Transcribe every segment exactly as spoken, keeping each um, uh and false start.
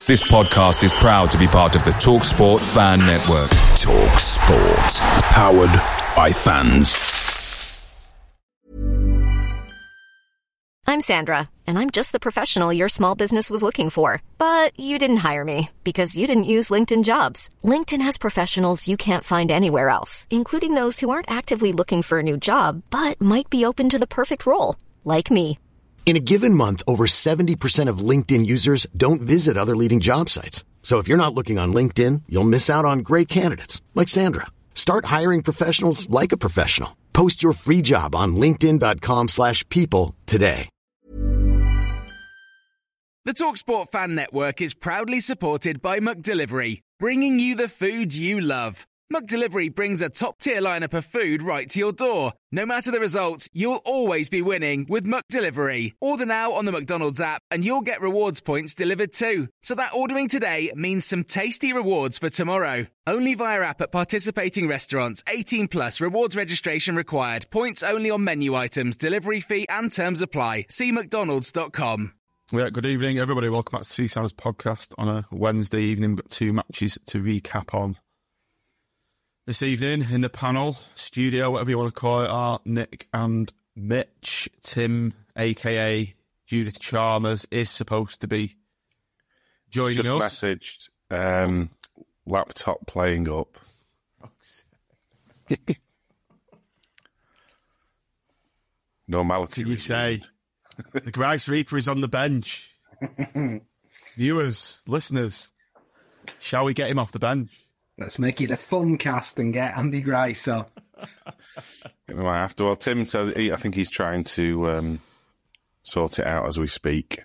This podcast is proud to be part of the TalkSport Fan Network. TalkSport. Powered by fans. I'm Sandra, and I'm just the professional your small business was looking for. But you didn't hire me because you didn't use LinkedIn Jobs. LinkedIn has professionals you can't find anywhere else, including those who aren't actively looking for a new job, but might be open to the perfect role, like me. In a given month, over seventy percent of LinkedIn users don't visit other leading job sites. So if you're not looking on LinkedIn, you'll miss out on great candidates like Sandra. Start hiring professionals like a professional. Post your free job on linkedin.com slash people today. The TalkSport Fan Network is proudly supported by McDelivery, bringing you the food you love. McDelivery brings a top-tier lineup of food right to your door. No matter the result, you'll always be winning with McDelivery. Order now on the McDonald's app and you'll get rewards points delivered too. So that ordering today means some tasty rewards for tomorrow. Only via app at participating restaurants. eighteen plus rewards registration required. Points only on menu items. Delivery fee and terms apply. See mcdonalds dot com. Yeah, good evening, everybody. Welcome back to Sea Sounders podcast on a Wednesday evening. We've got two matches to recap on. This evening, in the panel, studio, whatever you want to call it, are Nick and Mitch. Tim, a k a. Judith Chalmers, is supposed to be joining Just us. Just messaged, um, laptop playing up. Normality. Did you say? The Grice Reaper is on the bench. Viewers, listeners, shall we get him off the bench? Let's make it a fun cast and get Andy Grice on. We might have to. Well, Tim says he, I think he's trying to um, sort it out as we speak.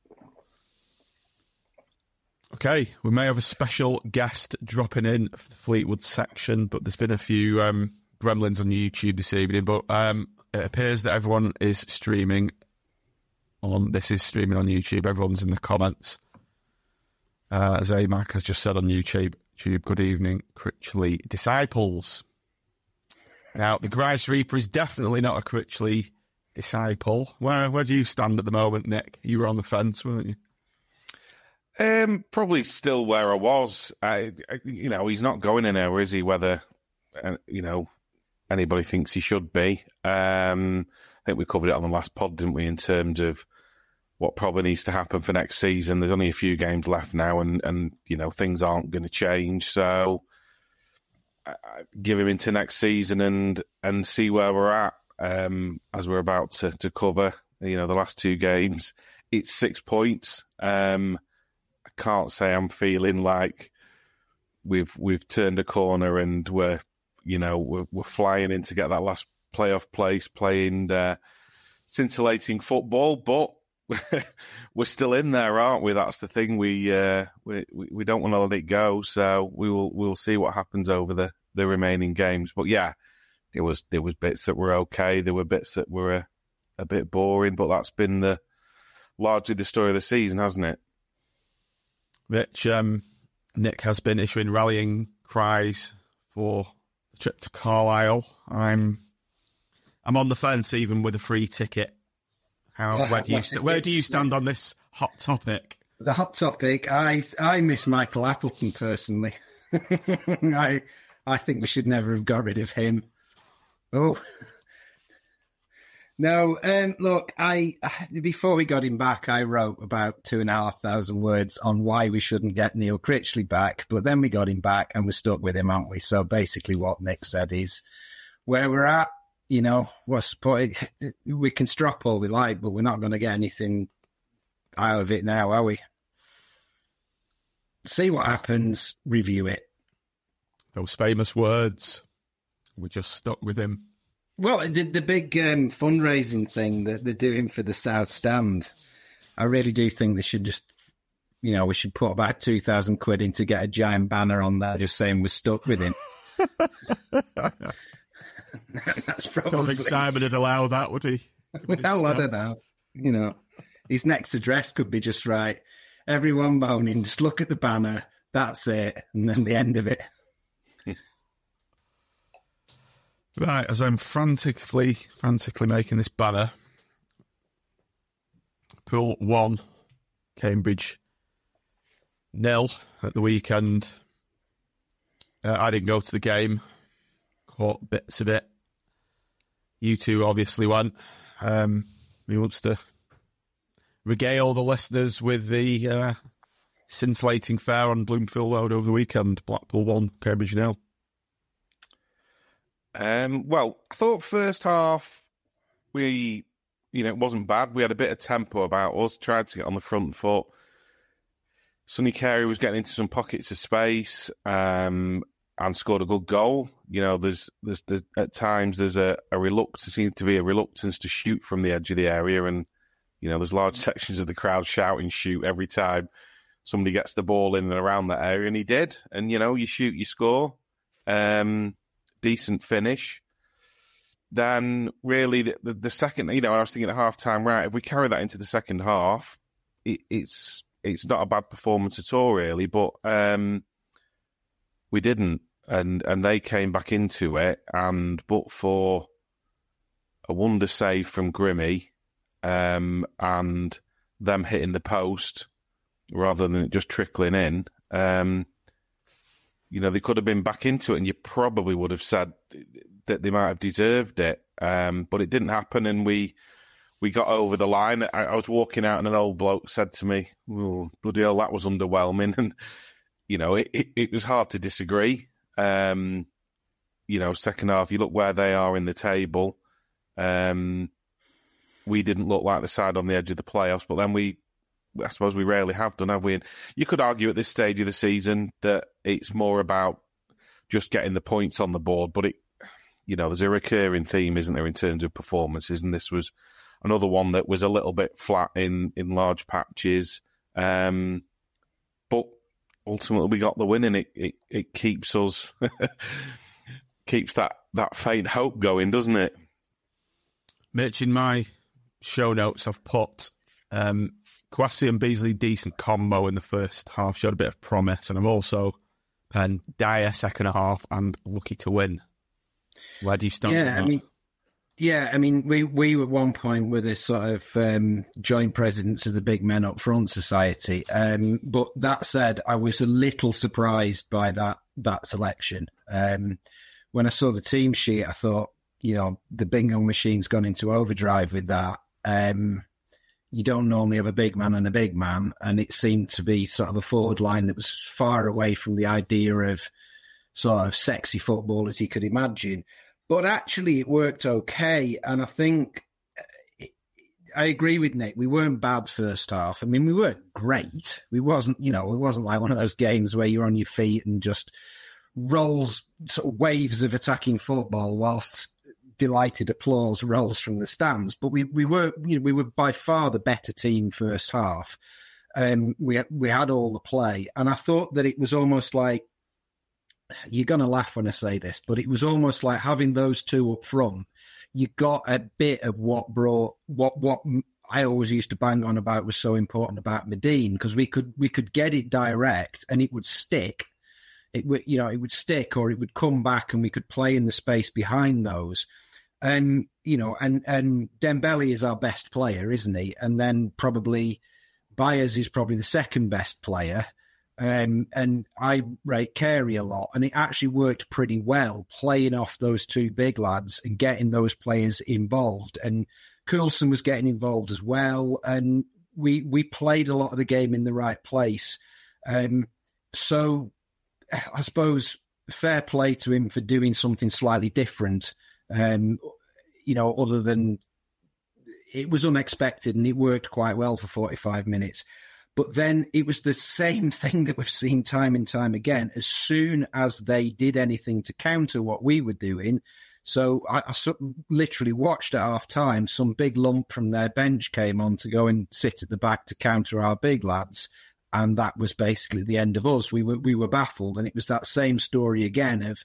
Okay, we may have a special guest dropping in for the Fleetwood section, but there's been a few um, gremlins on YouTube this evening. But um, it appears that everyone is streaming on. This is streaming on YouTube. Everyone's in the comments. Uh, as Amac has just said on YouTube. YouTube, good evening, Critchley disciples. Now, the Grice Reaper is definitely not a Critchley disciple. Where where do you stand at the moment, Nick? You were on the fence, weren't you? Um, probably still where I was. I, I, you know, he's not going anywhere, is he? Whether uh, you know anybody thinks he should be. Um, I think we covered it on the last pod, didn't we? In terms of what probably needs to happen for next season. There's only a few games left now, and, and you know things aren't going to change. So I, I give him into next season and and see where we're at um, as we're about to, to cover. You know, the last two games, it's six points. Um, I can't say I'm feeling like we've we've turned a corner and we're you know we're, we're flying in to get that last playoff place, playing uh, scintillating football, but we're still in there, aren't we? That's the thing. We uh, we we don't want to let it go. So we will we'll see what happens over the, the remaining games. But yeah, there was there was bits that were okay. There were bits that were a, a bit boring. But that's been the largely the story of the season, hasn't it? Rich, um, Nick has been issuing rallying cries for the trip to Carlisle. I'm I'm on the fence, even with a free ticket. How, where do you st- where do you stand on this hot topic? The hot topic. I I miss Michael Appleton personally. I I think we should never have got rid of him. Oh no. Um, look, I before we got him back, I wrote about two and a half thousand words on why we shouldn't get Neil Critchley back. But then we got him back, and we're stuck with him, aren't we? So basically, what Nick said is where we're at. You know, what's the point? We can strop all we like, but we're not going to get anything out of it now, are we? See what happens, review it. Those famous words. We're just stuck with him. Well, the, the big um, fundraising thing that they're doing for the South Stand, I really do think they should just, you know, we should put about two thousand quid in to get a giant banner on there just saying we're stuck with him. That's probably... I don't think Simon would allow that, would he? Well, I don't know. You know, his next address could be just right. Everyone moaning, just look at the banner. That's it. And then the end of it. Right, as I'm frantically, frantically making this banner, Pool one, Cambridge nil at the weekend. Uh, I didn't go to the game. Caught bits of it. You two obviously went. Um, who wants to regale the listeners with the uh, scintillating fare on Bloomfield Road over the weekend? Blackpool won, Cambridge nil. Um, well, I thought first half we, you know, it wasn't bad. We had a bit of tempo about us, tried to get on the front foot. Sonny Carey was getting into some pockets of space um, and scored a good goal. You know, there's, there's, there's at times there's a, a reluctance, seems to be a reluctance to shoot from the edge of the area, and you know, there's large sections of the crowd shouting "shoot" every time somebody gets the ball in and around that area, and he did. And you know, you shoot, you score. Um, decent finish. Then really the, the, the second, you know, I was thinking at half time, right, if we carry that into the second half, it, it's it's not a bad performance at all, really. But um, we didn't. And and they came back into it, and but for a wonder save from Grimmy, um, and them hitting the post rather than it just trickling in, um, you know, they could have been back into it, and you probably would have said that they might have deserved it, um, but it didn't happen, and we we got over the line. I, I was walking out, and an old bloke said to me, "Oh, bloody hell, that was underwhelming," and you know, it, it, it was hard to disagree. Um, you know, second half, you look where they are in the table. Um, we didn't look like the side on the edge of the playoffs, but then we, I suppose we rarely have done, have we? And you could argue at this stage of the season that it's more about just getting the points on the board, but it, you know, there's a recurring theme, isn't there, in terms of performances, and this was another one that was a little bit flat in, in large patches. Um, but ultimately, we got the win, and it, it, it keeps us, keeps that, that faint hope going, doesn't it? Mitch, in my show notes, I've put um, Kwasi and Beasley, decent combo in the first half, showed a bit of promise, and I've also penned Dyer second half and lucky to win. Where do you stand? Yeah, I mean, yeah, I mean, we, we at one point were this sort of um, joint presidents of the Big Men Up Front Society. Um, but that said, I was a little surprised by that that selection. Um, when I saw the team sheet, I thought, you know, the bingo machine's gone into overdrive with that. Um, you don't normally have a big man and a big man, and it seemed to be sort of a forward line that was far away from the idea of sort of sexy football as you could imagine. But actually, it worked okay, and I think I agree with Nick. We weren't bad first half. I mean, we weren't great. We wasn't, you know, it wasn't like one of those games where you're on your feet and just rolls, sort of waves of attacking football whilst delighted applause rolls from the stands. But we we were, you know, we were by far the better team first half. Um, we we had all the play, and I thought that it was almost like, you're going to laugh when I say this, but it was almost like having those two up front. You got a bit of what brought what what I always used to bang on about was so important about Medine, because we could we could get it direct and it would stick. It would, you know, it would stick, or it would come back, and we could play in the space behind those. And you know, and and Dembele is our best player, isn't he? And then probably Byers is probably the second best player. Um, and I rate Carey a lot, and it actually worked pretty well playing off those two big lads and getting those players involved. And Coulson was getting involved as well, and we we played a lot of the game in the right place. Um, so I suppose fair play to him for doing something slightly different. Um, you know, other than it was unexpected and it worked quite well for forty-five minutes. But then it was the same thing that we've seen time and time again. As soon as they did anything to counter what we were doing, so I, I literally watched at half time, some big lump from their bench came on to go and sit at the back to counter our big lads. And that was basically the end of us. We were, we were baffled. And it was that same story again of,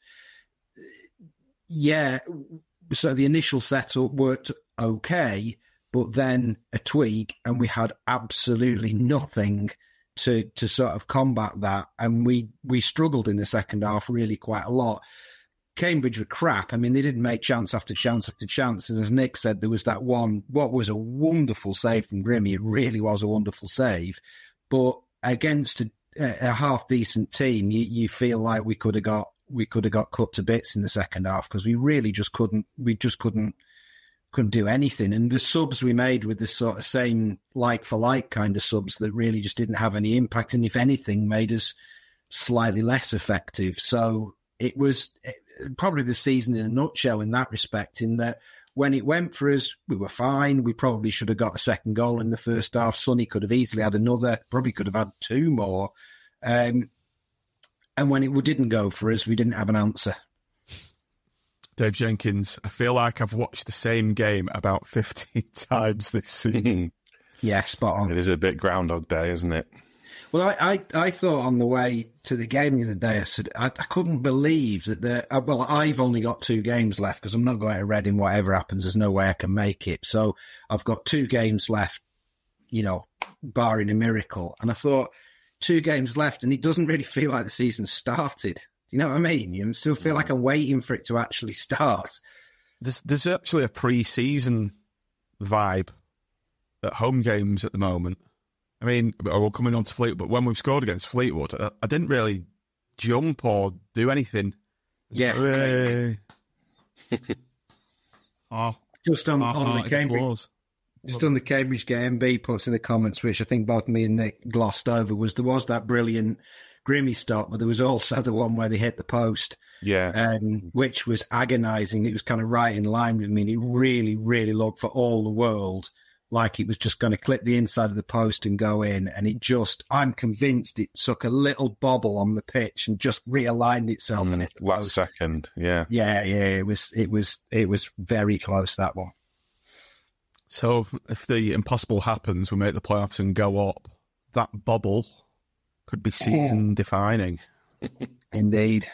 yeah, so the initial setup worked okay, but then a tweak, and we had absolutely nothing to to sort of combat that. And we, we struggled in the second half really quite a lot. Cambridge were crap. I mean, they didn't make chance after chance after chance. And as Nick said, there was that one, what was a wonderful save from Grimmy. It really was a wonderful save. But against a a, a half decent team, you, you feel like we could have got we could have got cut to bits in the second half because we really just couldn't we just couldn't couldn't do anything. And the subs we made with the sort of same like for like kind of subs that really just didn't have any impact, and if anything, made us slightly less effective. So it was probably the season in a nutshell in that respect, in that when it went for us, we were fine. We probably should have got a second goal in the first half. Sonny could have easily had another, probably could have had two more. Um, and when it didn't go for us, we didn't have an answer. Dave Jenkins, I feel like I've watched the same game about fifteen times this season. Yeah, spot on. It is a bit Groundhog Day, isn't it? Well, I, I, I thought on the way to the game the other day, I said, I, I couldn't believe that the, uh, well, I've only got two games left because I'm not going to Reading, whatever happens, there's no way I can make it. So I've got two games left, you know, barring a miracle. And I thought, two games left, and it doesn't really feel like the season started. Do you know what I mean? You still feel like I'm waiting for it to actually start. There's, there's actually a pre-season vibe at home games at the moment. I mean, we're coming on to Fleetwood, but when we've scored against Fleetwood, I, I didn't really jump or do anything. Yeah. oh, just on, on the Cambridge, applause. just on the Cambridge game, B puts in the comments, which I think both me and Nick glossed over, was there was that brilliant Grimmy stop, but there was also the one where they hit the post. Yeah. Um, which was agonising. It was kind of right in line with me. And it really, really looked for all the world like it was just going to clip the inside of the post and go in. And it just, I'm convinced it took a little bobble on the pitch and just realigned itself. Mm, and hit the last post. second, yeah. Yeah, yeah, it was, it was, it was very close, that one. So if the impossible happens, we make the playoffs and go up, that bubble could be season defining. Indeed.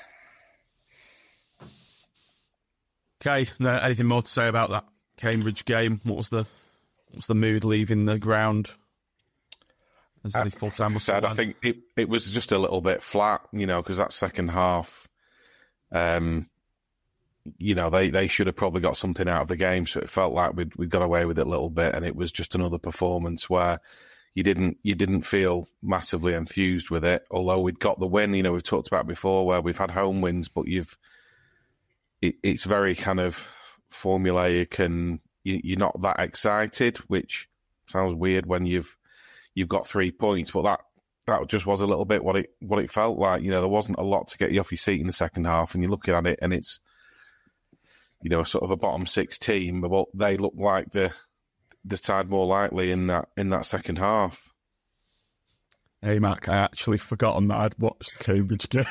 Okay, no, anything more to say about that Cambridge game? What was the what's the mood leaving the ground? As I, the full time was said, I think it, it was just a little bit flat, you know, because that second half, um, you know, they, they should have probably got something out of the game. So it felt like we'd we got away with it a little bit, and it was just another performance where you didn't you didn't feel massively enthused with it. Although we'd got the win, you know, we've talked about before where we've had home wins, but you've it, it's very kind of formulaic, and you, you're not that excited, which sounds weird when you've you've got three points. But that that just was a little bit what it what it felt like. You know, there wasn't a lot to get you off your seat in the second half, and you're looking at it, and it's, you know, sort of a bottom six team, but they look like the the side more likely in that in that second half. Hey, Mac, I actually forgotten that I'd watched the Cambridge game.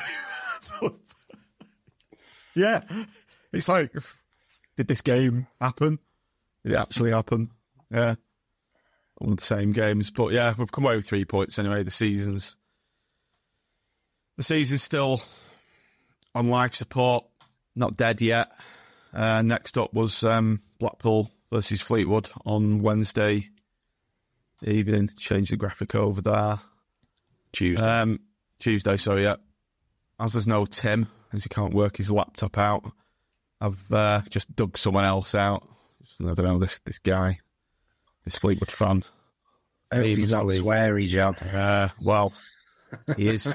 Yeah, it's like, did this game happen? Did it actually happen? Yeah, one of the same games. But yeah, we've come away with three points anyway. The season's the season's still on life support, not dead yet. Uh, next up was um, Blackpool versus Fleetwood on Wednesday evening. Change the graphic over there. Tuesday. Um, Tuesday, sorry, yeah. As there's no Tim, as he can't work his laptop out, I've uh, just dug someone else out. I don't know, this this guy, this Fleetwood fan. I hope he's not sweary, John. Uh, well, he is.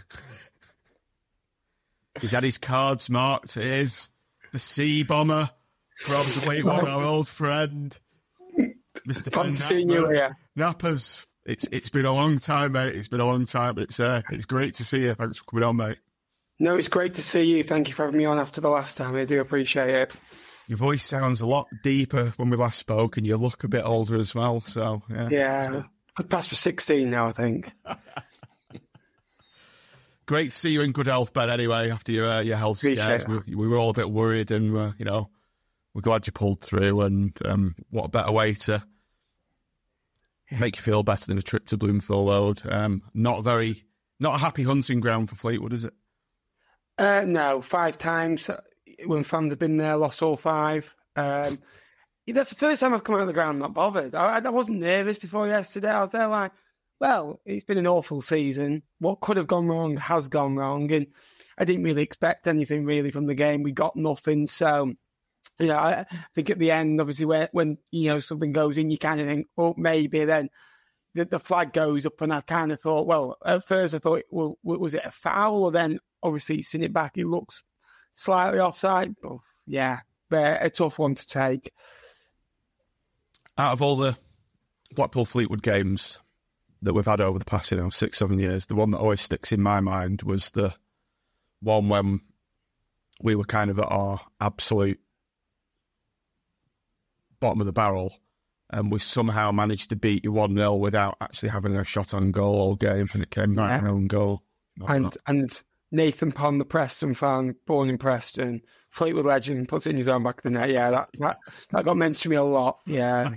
He's had his cards marked. It is the Sea Bomber from Fleetwood, our old friend, Mister Fun seeing you here. Nappers. It's it's been a long time, mate. It's been a long time, but it's uh, it's great to see you. Thanks for coming on, mate. No, it's great to see you. Thank you for having me on after the last time. I do appreciate it. Your voice sounds a lot deeper when we last spoke, and you look a bit older as well. So yeah, yeah, could pass for sixteen now, I think. Great to see you in good health, Ben. Anyway, after your uh, your health scares, we, we were all a bit worried, and uh, you know, we're glad you pulled through. And um, what a better way to make you feel better than a trip to Bloomfield Road. Um, not very, not a happy hunting ground for Fleetwood, is it? Uh, no, five times when fans have been there, lost all five. Um, that's the first time I've come out of the ground not bothered. I, I wasn't nervous before yesterday. I was there like, well, it's been an awful season. What could have gone wrong has gone wrong. And I didn't really expect anything really from the game. We got nothing. So, you know, I think at the end, obviously, where, when, you know, something goes in, you kind of think, oh, maybe then, the, the flag goes up, and I kind of thought, well, at first I thought, well, was it a foul? Or then obviously seeing it back, it looks slightly offside. But yeah, but a tough one to take. Out of all the Blackpool Fleetwood games that we've had over the past, you know, six, seven years, the one that always sticks in my mind was the one when we were kind of at our absolute bottom of the barrel, and we somehow managed to beat you one nil without actually having a shot on goal all game, and it came back yeah. an own goal. Not and not. and Nathan Pond, the Preston fan, born in Preston, Fleetwood legend, puts it in his own back of the net. Yeah, that that, that got mentioned to me a lot. Yeah.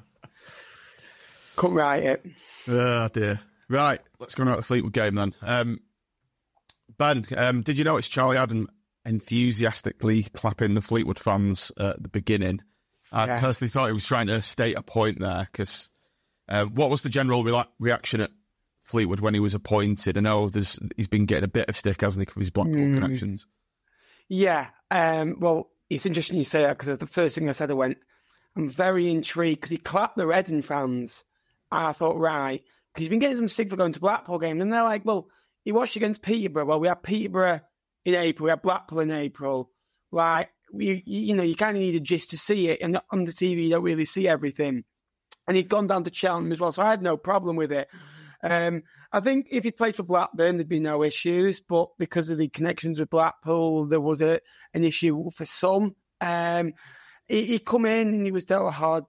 Couldn't write it. Oh, dear. Right, let's go on to the Fleetwood game then. Um, Ben, um, did you notice Charlie Adam enthusiastically clapping the Fleetwood fans at the beginning? I yeah. personally thought he was trying to state a point there, because uh, what was the general re- reaction at Fleetwood when he was appointed? I know there's, he's been getting a bit of stick, hasn't he, for his Blackpool mm. connections? Yeah, um, well, it's interesting you say that, because the first thing I said, I went, I'm very intrigued, because he clapped the Reading fans. And I thought, right, because he's been getting some stick for going to Blackpool games, and they're like, well, he watched against Peterborough. Well, we had Peterborough in April, we had Blackpool in April. Like, you, you know, you kind of need a gist to see it, and on the T V you don't really see everything. And he'd gone down to Cheltenham as well, so I had no problem with it. Um, I think if he played for Blackburn, there'd be no issues, but because of the connections with Blackpool, there was a, an issue for some. Um, he, he come in and he was dealt a hard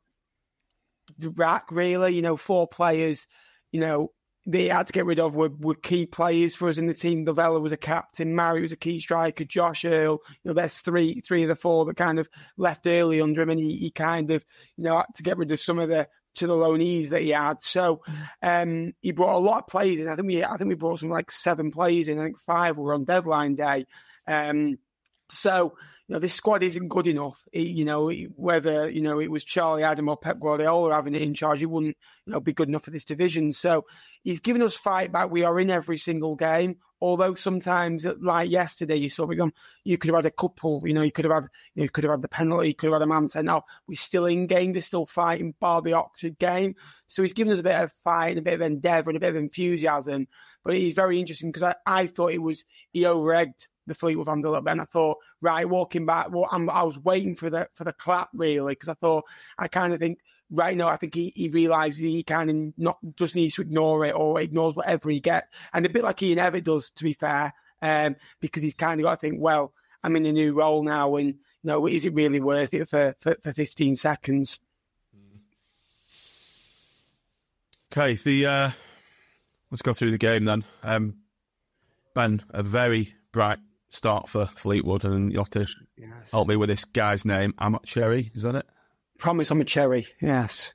rack, really. You know, four players, you know, they had to get rid of were, were key players for us in the team. Lovella was a captain, Murray was a key striker, Josh Earl. You know, there's three three of the four that kind of left early under him, and he, he kind of, you know, had to get rid of some of the to the loanees that he had. So um, he brought a lot of players in. I think we I think we brought some like seven players in. I think five were on deadline day. Um, so you know, this squad isn't good enough. It, you know, whether, you know, it was Charlie Adam or Pep Guardiola having it in charge, he wouldn't, you know, be good enough for this division. So he's given us fight back. We are in every single game. Although sometimes, like yesterday, you saw them, you could have had a couple, you know, you could have had, you know, you could have had the penalty, you could have had a man say, no, we're still in game, they're still fighting, bar the Oxford game. So he's given us a bit of fight and a bit of endeavour and a bit of enthusiasm. But he's very interesting, because I, I thought it was, he over-egged the Fleetwood fans a little bit, and I thought, right, walking back, well, I'm, I was waiting for the for the clap, really, because I thought, I kind of think, right now, I think he, he realises he kind of not just needs to ignore it, or ignores whatever he gets, and a bit like Ian Evatt does, to be fair, um, because he's kind of got to think, well, I'm in a new role now, and you know, is it really worth it for for, for fifteen seconds? Okay, the uh, let's go through the game then. Um, Ben, a very bright start for Fleetwood, and you have to yes. help me with this guy's name. Amat Cherry, is that it? Promise I'm a cherry, yes.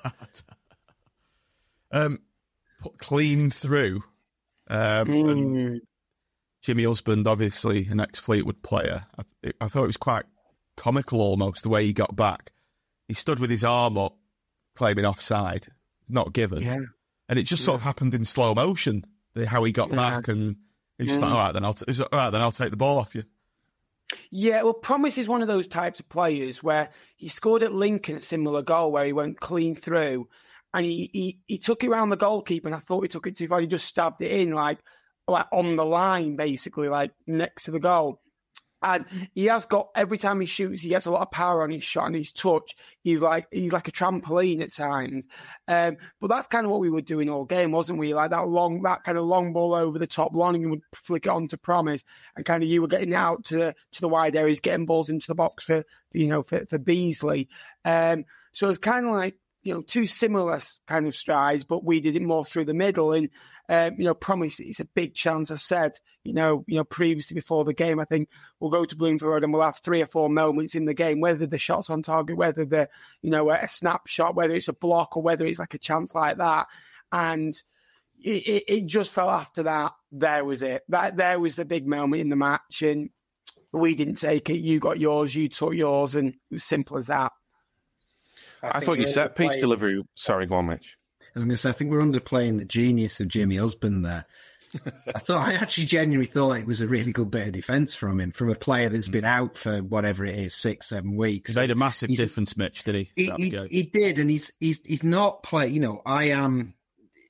um, put clean through. Um, mm. Jimmy Husband, obviously an ex-Fleetwood player. I, I thought it was quite comical almost, the way he got back. He stood with his arm up, claiming offside, not given. Yeah. And it just yeah. sort of happened in slow motion, the, how he got yeah. back, and he's just mm. like, all right, then I'll, t- all right, then I'll take the ball off you. Yeah, well, Promise is one of those types of players where he scored at Lincoln a similar goal where he went clean through, and he, he, he took it around the goalkeeper, and I thought he took it too far. He just stabbed it in, like, like on the line, basically, like next to the goal. And he has got, every time he shoots, he gets a lot of power on his shot and his touch. He's like he's like a trampoline at times. Um, but that's kind of what we were doing all game, wasn't we? Like that long, that kind of long ball over the top. Lonergan would flick it on to Promise, and kind of you were getting out to the, to the wide areas, getting balls into the box for, for you know, for, for Beasley. Um, so it's kind of like, you know, two similar kind of strides, but we did it more through the middle. And, um, you know, Promise, it's a big chance. I said, you know, you know, previously before the game, I think we'll go to Bloomfield Road and we'll have three or four moments in the game, whether the shot's on target, whether the, you know, a snapshot, whether it's a block or whether it's like a chance like that. And it, it, it just fell after that. There was it. That there was the big moment in the match, and we didn't take it. You got yours, you took yours, and it was simple as that. I, I thought your set piece delivery. Sorry, go on, Mitch. I was going to say, I think we're underplaying the genius of Jimmy Husband there. I thought, I actually genuinely thought it was a really good bit of defence from him, from a player that's been out for whatever it is, six, seven weeks. He made a massive he's, difference, Mitch, did he? He, he, he did, and he's he's he's not play. You know, I am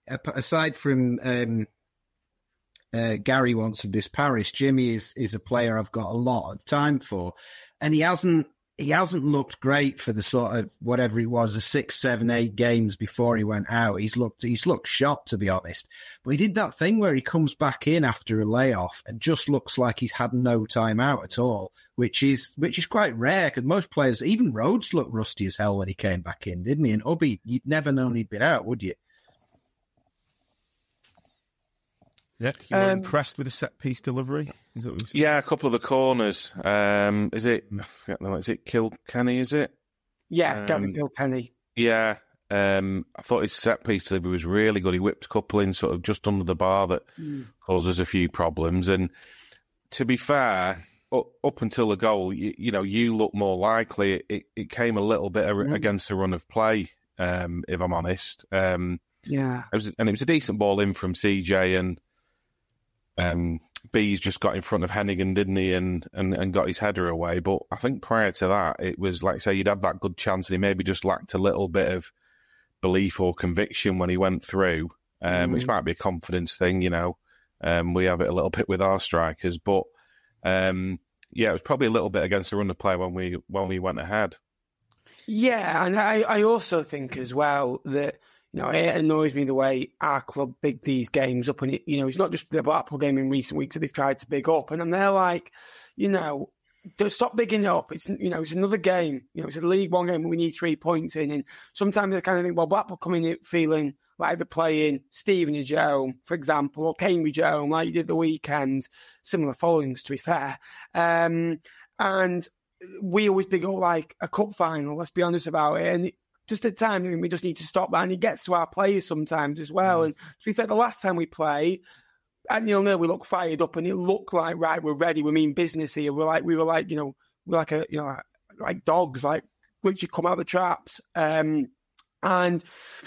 aside from um, uh, Gary wants of this parish, Jimmy is is a player I've got a lot of time for, and he hasn't he hasn't looked great for the sort of whatever it was, the six, seven, eight games before he went out. He's looked he's looked shot, to be honest. But he did that thing where he comes back in after a layoff and just looks like he's had no time out at all, which is which is quite rare because most players, even Rhodes, looked rusty as hell when he came back in, didn't he? And Ubby, you'd never known he'd been out, would you? Yeah, you were Um, impressed with the set piece delivery? Is that what you said? Yeah, a couple of the corners. Um, is it? I forget the- Is it Kilkenny? Is it? Yeah, Um, Gavin Kilkenny. Yeah. Um, I thought his set piece delivery was really good. He whipped a couple in sort of just under the bar that Mm. causes a few problems. And to be fair, up, up until the goal, you, you know, you look more likely. It, it came a little bit Mm. against the run of play, um, if I'm honest. Um, Yeah. it was, and it was a decent ball in from C J, and um, Bees just got in front of Hennigan, didn't he, and, and, and got his header away. But I think prior to that, it was like, say, you'd had that good chance, and he maybe just lacked a little bit of belief or conviction when he went through, um, Mm. which might be a confidence thing, you know. Um, we have it a little bit with our strikers, but um, yeah, it was probably a little bit against the run of play when we when we went ahead. Yeah, and I, I also think as well that, you know, it annoys me the way our club big these games up, and it, you know, it's not just the Blackpool game in recent weeks that they've tried to big up, and I'm there like, you know, don't stop bigging it up. It's, you know, it's another game. You know, it's a League One game. We need three points in, and sometimes I kind of think, well, Blackpool coming in feeling like they're playing Stevenage at home, for example, or Cambridge at home, like you did the weekend. Similar followings, to be fair, um, and we always big up like a cup final. Let's be honest about it, and. It, Just at times, we just need to stop that, and it gets to our players sometimes as well. Mm. And to be fair, the last time we played at nil nil, we looked fired up, and it looked like right, we're ready. We mean business here. We're like we were like you know we're like a you know like, like dogs, like literally come out of the traps. Um, and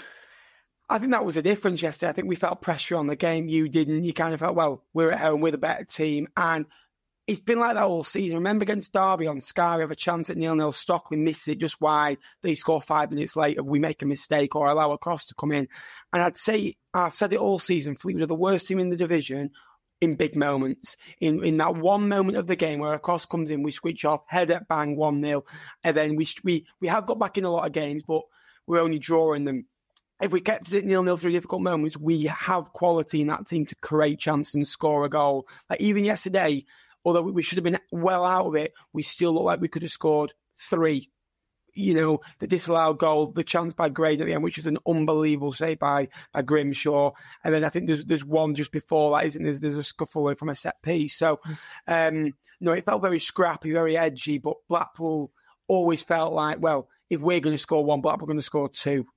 I think that was a difference yesterday. I think we felt pressure on the game. You didn't. You kind of felt, well, we're at home, we're the better team, and. It's been like that all season. Remember against Derby on Sky, we have a chance at nil nil. Stockley misses it just wide. They score five minutes later. We make a mistake or allow a cross to come in. And I'd say, I've said it all season, Fleetwood are the worst team in the division in big moments. In in that one moment of the game where a cross comes in, we switch off, head at bang, one nil. And then we, we, we have got back in a lot of games, but we're only drawing them. If we kept it nil nil through difficult moments, we have quality in that team to create chances and score a goal. Like even yesterday, although we should have been well out of it, we still look like we could have scored three. You know, the disallowed goal, the chance by Graydon at the end, which is an unbelievable save by, by Grimshaw. And then I think there's there's one just before that, isn't there? There's a scuffle from a set piece. So, um, no, it felt very scrappy, very edgy, but Blackpool always felt like, well, if we're going to score one, Blackpool are going to score two.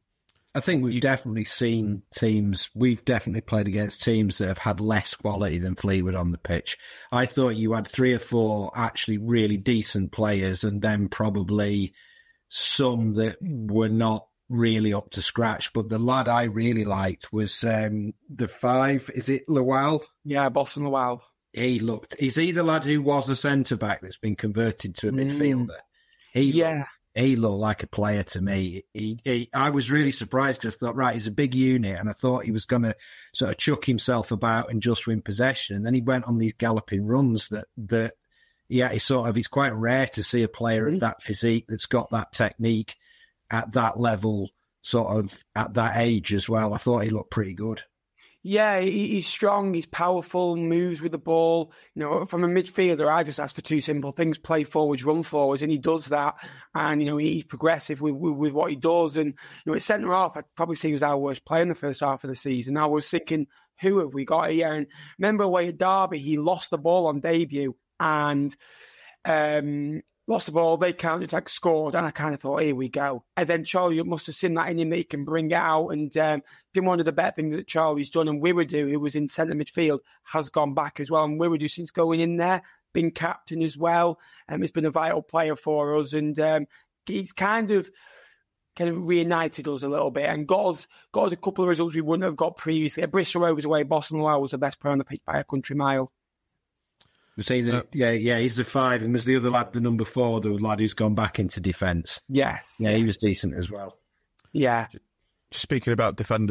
I think we've definitely seen teams, we've definitely played against teams that have had less quality than Fleetwood on the pitch. I thought you had three or four actually really decent players and then probably some that were not really up to scratch. But the lad I really liked was um, the five, is it Lowell? Yeah, Boston Lowell. He looked, is he the lad who was a centre-back that's been converted to a Mm. midfielder? He Yeah. Looked, He looked like a player to me. He, he, I was really surprised because I thought, right, he's a big unit, and I thought he was going to sort of chuck himself about and just win possession. And then he went on these galloping runs that, that yeah, he sort of, it's quite rare to see a player of that physique that's got that technique at that level, sort of at that age as well. I thought he looked pretty good. Yeah, he, he's strong, he's powerful, moves with the ball. You know, from a midfielder, I just ask for two simple things: play forwards, run forwards, and he does that. And, you know, he's progressive with, with, with what he does. And, you know, at centre half, I'd probably say he was our worst player in the first half of the season. I was thinking, who have we got here? And remember away at Derby, he lost the ball on debut and um, lost the ball. They counter-attack, scored, and I kind of thought, here we go. And then Charlie must have seen that in him that he can bring it out. And um, been one of the better things that Charlie's done. And Wiredu, who was in centre midfield, has gone back as well. And Wiredu, since going in there, been captain as well. Um, he's been a vital player for us. And um, he's kind of kind of reunited us a little bit and got us, got us a couple of results we wouldn't have got previously. At Bristol Rovers away, Boston Lowell was the best player on the pitch by a country mile. Was he the, uh, yeah, yeah, he's the five, and was the other lad the number four, the lad who's gone back into defence? Yes. Yeah, he was decent as well. Yeah. Speaking about defenders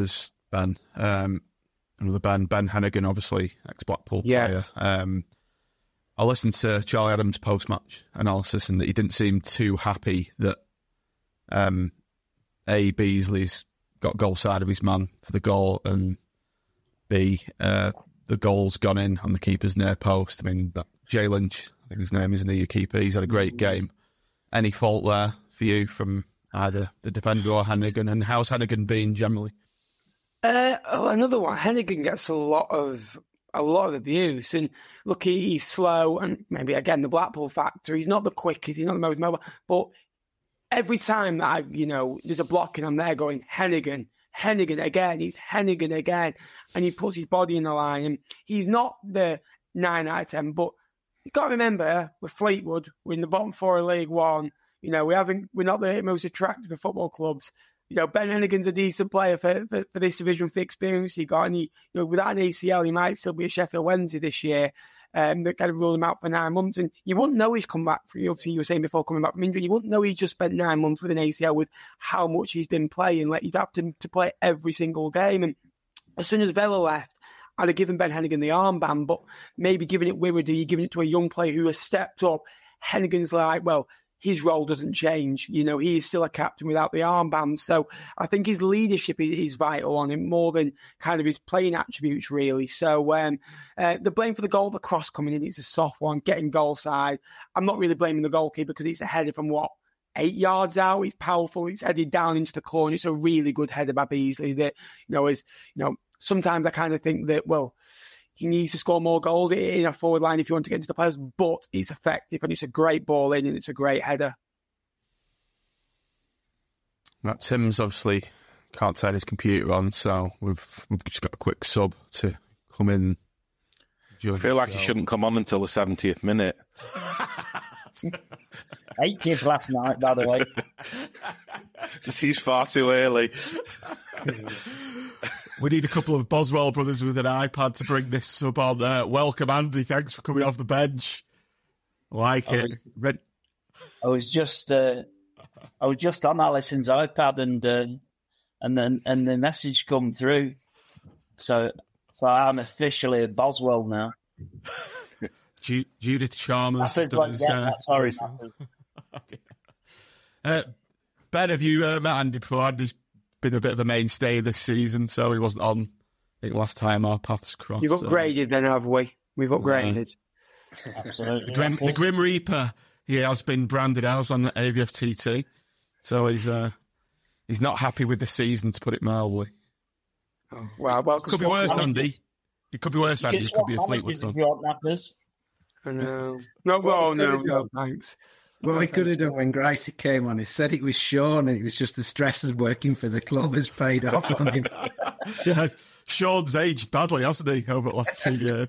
Ben. Um, another Ben, Ben Hennigan, obviously, ex-Blackpool Yeah. player. Um, I listened to Charlie Adams' post-match analysis and that he didn't seem too happy that um, A, Beasley's got goal side of his man for the goal, and B, uh, the goal's gone in on the keeper's near post. I mean, that Jay Lynch, I think his name is, the keeper, he's had a great game. Any fault there for you from either the defender or Hennigan? And how's Hennigan been generally? Uh, oh, another one. Hennigan gets a lot of a lot of abuse, and look, he, he's slow, and maybe again the Blackpool factor. He's not the quickest, he's not the most mobile, but every time that I, you know, there's a block and I'm there going Hennigan, Hennigan again, he's Hennigan again, and he puts his body in the line, and he's not the nine out of ten, but you've got to remember, with Fleetwood, we're in the bottom four of League One. You know, we haven't, we're not the most attractive of football clubs. You know, Ben Hennigan's a decent player for, for, for this division, for the experience he got. And he, you know, without an A C L, he might still be a Sheffield Wednesday this year. Um, that kind of ruled him out for nine months. And you wouldn't know he's come back from, obviously, you were saying before coming back from injury, you wouldn't know he's just spent nine months with an A C L with how much he's been playing. Like, you'd have to, to play every single game. And as soon as Vela left, I'd have given Ben Hennigan the armband, but maybe giving it Wirrady, giving it to a young player who has stepped up. Hennigan's like, well, his role doesn't change. You know, he is still a captain without the armband. So I think his leadership is, is vital on him more than kind of his playing attributes, really. So um, uh, the blame for the goal, the cross coming in, it's a soft one, getting goal side. I'm not really blaming the goalkeeper because it's a header from what? Eight yards out. It's powerful. It's headed down into the corner. It's a really good header by Beasley that, you know, is, you know, sometimes I kind of think that, well, he needs to score more goals in a forward line if you want to get into the players, but it's effective and it's a great ball in and it's a great header. Now, Tim's obviously can't turn his computer on, so we've we've just got a quick sub to come in. I feel like he shouldn't come on until the seventieth minute. eightieth last night, by the way. He's far too early. We need a couple of Boswell brothers with an iPad to bring this sub on. Uh, welcome, Andy. Thanks for coming off the bench. Like I it. was, Red- I was just, uh, I was just on Alison's iPad, and uh, and then and the message come through. So, so I'm officially a Boswell now. Ju- Judith Chalmers. I Does, yeah, uh, that's sorry. uh, Ben, have you uh, met Andy before? Andy's been a bit of a mainstay this season, so he wasn't on, I think, last time our paths crossed. You've upgraded so. Then, have we? We've upgraded. Absolutely. The Grim, the Grim Reaper, he has been branded as on A V F T T, so he's uh, he's not happy with the season, to put it mildly. Oh, well, well, it could be worse, Andy. It could be worse, Andy. It could be a Fleetwood song. I know. No, well, no, no, thanks. What he could have done when Gracie came on, he said it was Sean, and it was just the stress of working for the club has paid off on him. Yeah, Sean's aged badly, hasn't he, over the last two years?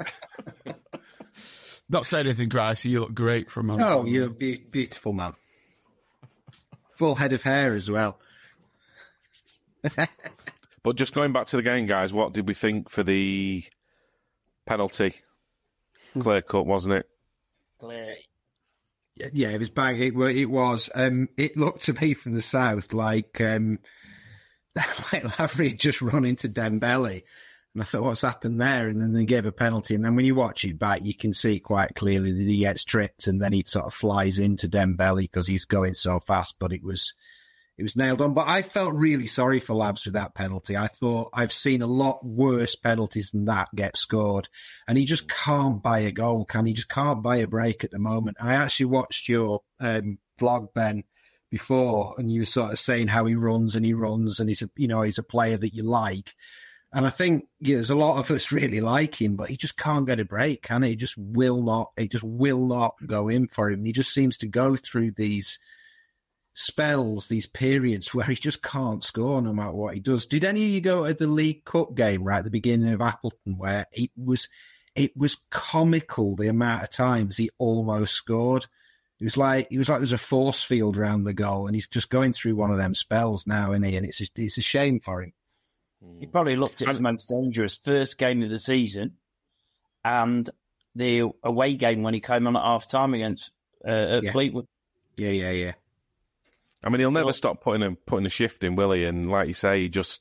Not saying anything, Gracie. You look great from man. Oh, you're a be- beautiful man. Full head of hair as well. But just going back to the game, guys, what did we think for the penalty? Clear cut, wasn't it? Clear. Yeah, it was bang. It, it was. Um, it looked to me from the south like um, like Lavery had just run into Dembele, and I thought, what's happened there? And then they gave a penalty, and then when you watch it back, you can see quite clearly that he gets tripped, and then he sort of flies into Dembele because he's going so fast. But it was it was nailed on. But I felt really sorry for Labs with that penalty. I thought I've seen a lot worse penalties than that get scored. And he just can't buy a goal, can he? Just can't buy a break at the moment. I actually watched your um, vlog, Ben, before, and you were sort of saying how he runs and he runs and he's a, you know, he's a player that you like. And I think yeah, there's a lot of us really like him, but he just can't get a break, can he? He just will not, he just will not go in for him. He just seems to go through these spells, these periods where he just can't score no matter what he does. Did any of you go to the League Cup game right at the beginning of Appleton where it was it was comical the amount of times he almost scored? It was like it was like there was a force field around the goal, and he's just going through one of them spells now, isn't he? And it's a, it's a shame for him. He probably looked at his most dangerous first game of the season, and the away game when he came on at half time against uh, at yeah. Fleetwood. Yeah, yeah, yeah. I mean, he'll never stop putting a putting a shift in, will he? And like you say, he just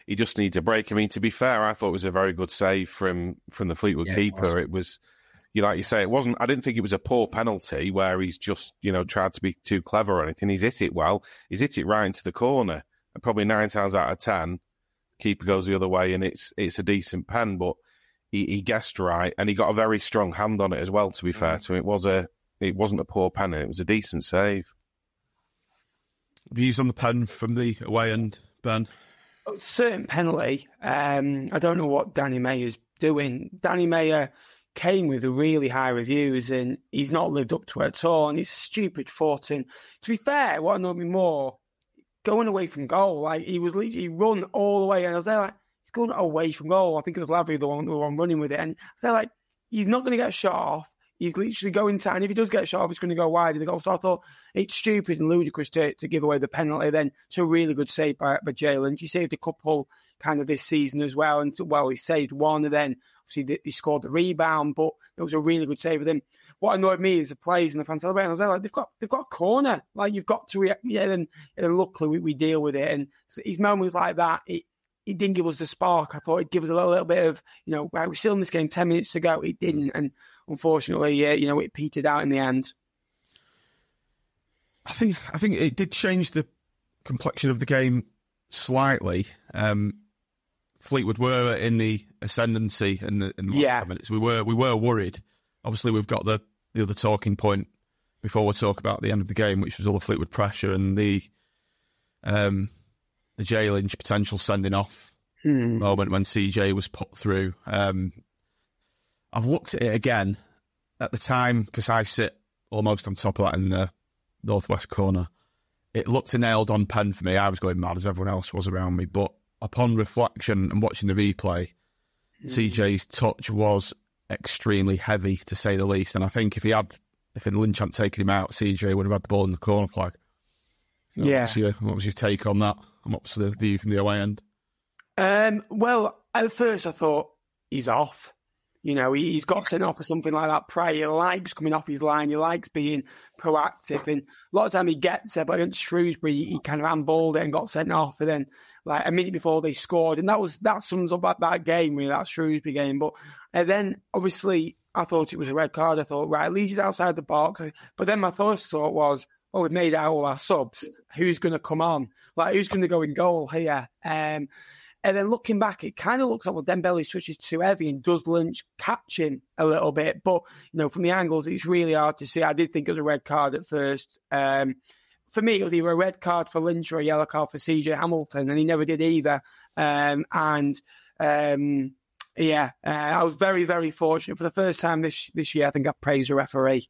he just needs a break. I mean, to be fair, I thought it was a very good save from from the Fleetwood yeah, keeper. It was. It was, you know, like you say, it wasn't. I didn't think it was a poor penalty where he's just, you know, tried to be too clever or anything. He's hit it well. He's hit it right into the corner, and probably nine times out of ten, keeper goes the other way, and it's it's a decent pen. But he, he guessed right, and he got a very strong hand on it as well. To be fair to him, it was a it wasn't a poor pen, and it was a decent save. Views on the pen from the away end, Ben? Certain penalty. Um, I don't know what Danny Mayer's doing. Danny Mayer came with really high reviews, and he's not lived up to it at all. And it's a stupid foot. And to be fair, what annoyed me more, going away from goal, like he was literally run all the way, and I was there like, he's going away from goal. I think it was Lavery the one, the one running with it, and I was there like, he's not going to get a shot off. He's literally going to, and if he does get a shot off, it's going to go wide of the goal. So I thought it's stupid and ludicrous to, to give away the penalty. Then it's a really good save by, by Jalen. He saved a couple kind of this season as well. And well, he saved one, and then obviously he scored the rebound, but it was a really good save. And then what annoyed me is the players and the fans celebrating. I was like, they've got they've got a corner. Like, you've got to react. Yeah, and, and luckily we, we deal with it. And so his moments like that, it, it didn't give us the spark. I thought it'd give us a little, little bit of, you know, right, we're still in this game, ten minutes to go. It didn't. And unfortunately, yeah, you know, it petered out in the end. I think I think it did change the complexion of the game slightly. Um, Fleetwood were in the ascendancy in the, in the last yeah. ten minutes. We were we were worried. Obviously, we've got the, the other talking point before we talk about the end of the game, which was all the Fleetwood pressure and the um, the Jay Lynch potential sending off hmm. moment when C J was put through. Um, I've looked at it again at the time, because I sit almost on top of that in the northwest corner. It looked a nailed-on pen for me. I was going mad as everyone else was around me. But upon reflection and watching the replay, mm. C J's touch was extremely heavy, to say the least. And I think if he had, if Lynch hadn't taken him out, C J would have had the ball in the corner flag. So yeah. What was, your, what was your take on that? And what was the view from the away end? Um, well, at first I thought he's off. You know, he, he's got sent off for something like that prior. He likes coming off his line. He likes being proactive. And a lot of time he gets it, but against Shrewsbury, he, he kind of handballed it and got sent off. And then, like, a minute before they scored. And that was that sums up that, that game, really, that Shrewsbury game. But and then, obviously, I thought it was a red card. I thought, right, at least he's outside the box. But then my first thought was, oh, we've made out all our subs. Who's going to come on? Like, who's going to go in goal here? Um, and then looking back, it kind of looks like, well, Dembele's touch is too heavy, and does Lynch catch him a little bit? But, you know, from the angles, it's really hard to see. I did think it was a red card at first. Um, for me, it was either a red card for Lynch or a yellow card for C J Hamilton, and he never did either. Um, and, um, yeah, uh, I was very, very fortunate. For the first time this this year, I think I praised a referee.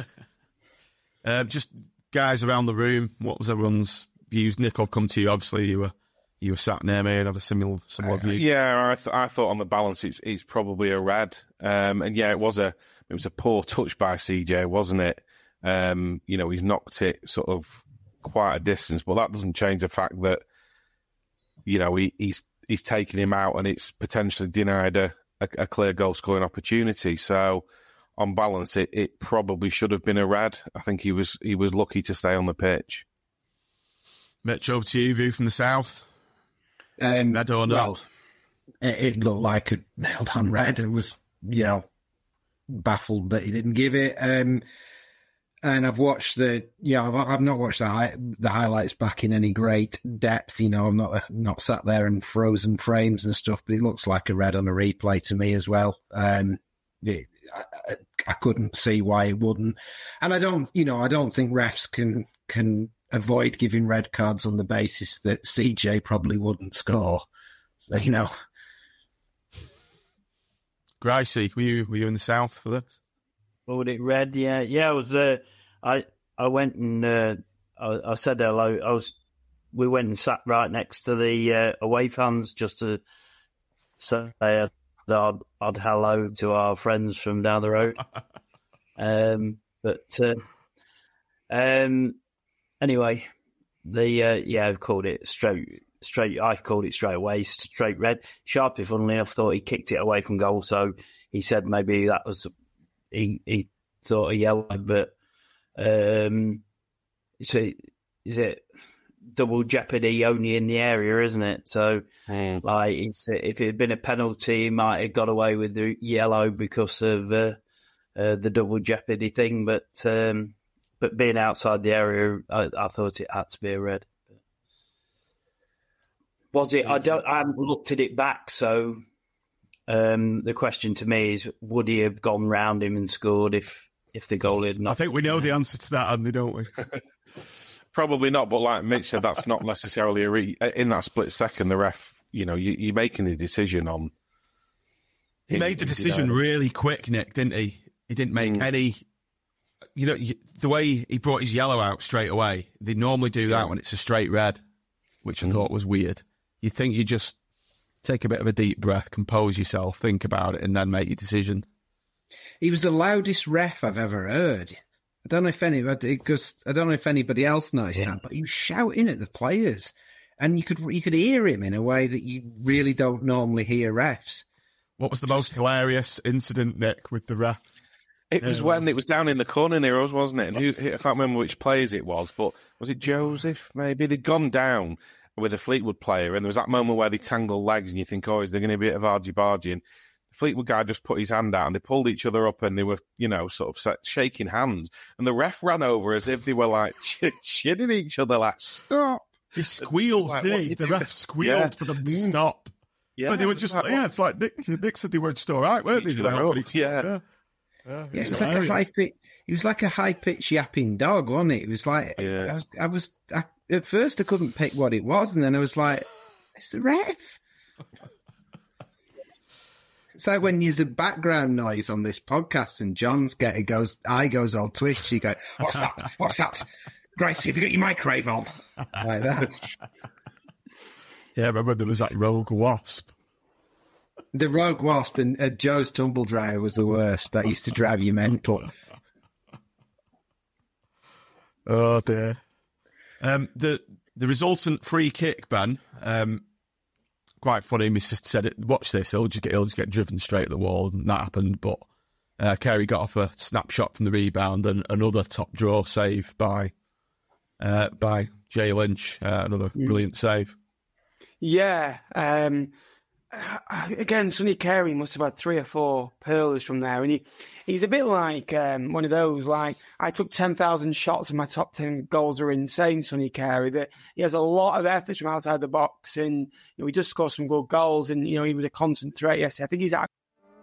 uh, just guys around the room, what was everyone's views? Nick, I'll come to you. Obviously, you were you were sat near me and had a similar similar view. Uh, yeah, I, th- I thought on the balance, it's it's probably a red. Um, and yeah, it was a it was a poor touch by C J, wasn't it? Um, you know, he's knocked it sort of quite a distance, but that doesn't change the fact that, you know, he, he's he's taken him out and it's potentially denied a, a, a clear goal scoring opportunity. So on balance, it, it probably should have been a red. I think he was he was lucky to stay on the pitch. Mitch, over to you, view from the south. Um, red or not? Well, it, it looked like a nailed on red. It was, you know, baffled that he didn't give it. Um, and I've watched the, you know, I've, I've not watched the, high, the highlights back in any great depth. You know, I'm not not sat there and frozen frames and stuff, but it looks like a red on a replay to me as well. Um, it, I, I couldn't see why it wouldn't. And I don't, you know, I don't think refs can can avoid giving red cards on the basis that C J probably wouldn't score. So, you know. Gricey, were you were you in the south for this? What would it red? Yeah, yeah. I was. Uh, I I went and uh, I, I said hello. I was. We went and sat right next to the uh, away fans just to say that I'd, I'd hello to our friends from down the road. um, but uh, um, anyway, the uh, yeah, I've called it straight. Straight, I called it straight away, straight red. Sharpie, funnily enough, thought he kicked it away from goal, so he said maybe that was he. He thought a yellow, but um, so is it double jeopardy only in the area, isn't it? So, mm. like, it's, if it had been a penalty, he might have got away with the yellow because of uh, uh, the double jeopardy thing. But um, but being outside the area, I, I thought it had to be a red. Was it? I don't. I haven't looked at it back, so um, the question to me is: would he have gone round him and scored if if the goal had not? I think we know the answer to that, Andy, don't we? Probably not, but like Mitch said, that's not necessarily a re- in that split second. The ref, you know, you, you're making the decision on. He made the decision really quick, Nick, didn't he? He didn't make mm. any. You know, the way he brought his yellow out straight away. They normally do that when it's a straight red, which I mm. thought was weird. You think you just take a bit of a deep breath, compose yourself, think about it, and then make your decision. He was the loudest ref I've ever heard. I don't know if anybody, because I don't know if anybody else knows yeah. that, but he was shouting at the players, and you could you could hear him in a way that you really don't normally hear refs. What was the most hilarious incident, Nick, with the ref? It was, it was when it was down in the corner near us, wasn't it? And who, I can't remember which players it was, but was it Joseph? Maybe they'd gone down with a Fleetwood player, and there was that moment where they tangle legs, and you think, oh, is there going to be a bit of argy-bargy? And the Fleetwood guy just put his hand out, and they pulled each other up, and they were, you know, sort of shaking hands. And the ref ran over as if they were, like, shitting each other, like, stop. He squealed, like, didn't he? The ref squealed yeah. for them to stop. Yeah, but they were just, like, yeah, it's like Nick, Nick said they were just all right, weren't they? Yeah. yeah. Yeah, yeah, it was like a high pitch. He was like a high pitched yapping dog, wasn't it? It was like yeah. I was. I was I, at first, I couldn't pick what it was, and then I was like, "It's the ref." It's like when there's a background noise on this podcast, and John's get it goes, eye goes all twitchy. You go, "What's that? What's that?" Gracie, have you got your microwave on? Like that. Yeah, I remember there was that rogue wasp. The rogue wasp and uh, Joe's tumble dryer was the worst. That used to drive you mental. Oh dear. Um, the the resultant free kick, Ben. Um, quite funny. My sister said, it, "Watch this. He'll just get he'll just get driven straight at the wall," and that happened. But uh, Carey got off a snapshot from the rebound, and another top draw save by uh, by Jay Lynch. Uh, another mm. brilliant save. Yeah. Um... Again, Sonny Carey must have had three or four pearlers from there, and he, he's a bit like um, one of those. Like, I took ten thousand shots, and my top ten goals are insane. Sonny Carey, that he has a lot of effort from outside the box, and you know, he just scored some good goals, and you know he was a constant threat. Yes, I think he's. At-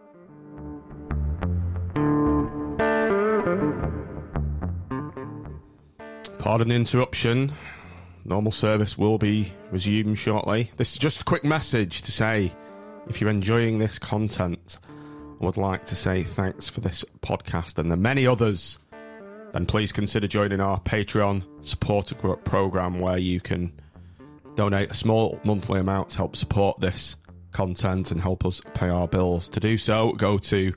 Pardon the interruption. Normal service will be resumed shortly. This is just a quick message to say, if you're enjoying this content, I would like to say thanks for this podcast and the many others, then please consider joining our Patreon supporter program, where you can donate a small monthly amount to help support this content and help us pay our bills. To do so, go to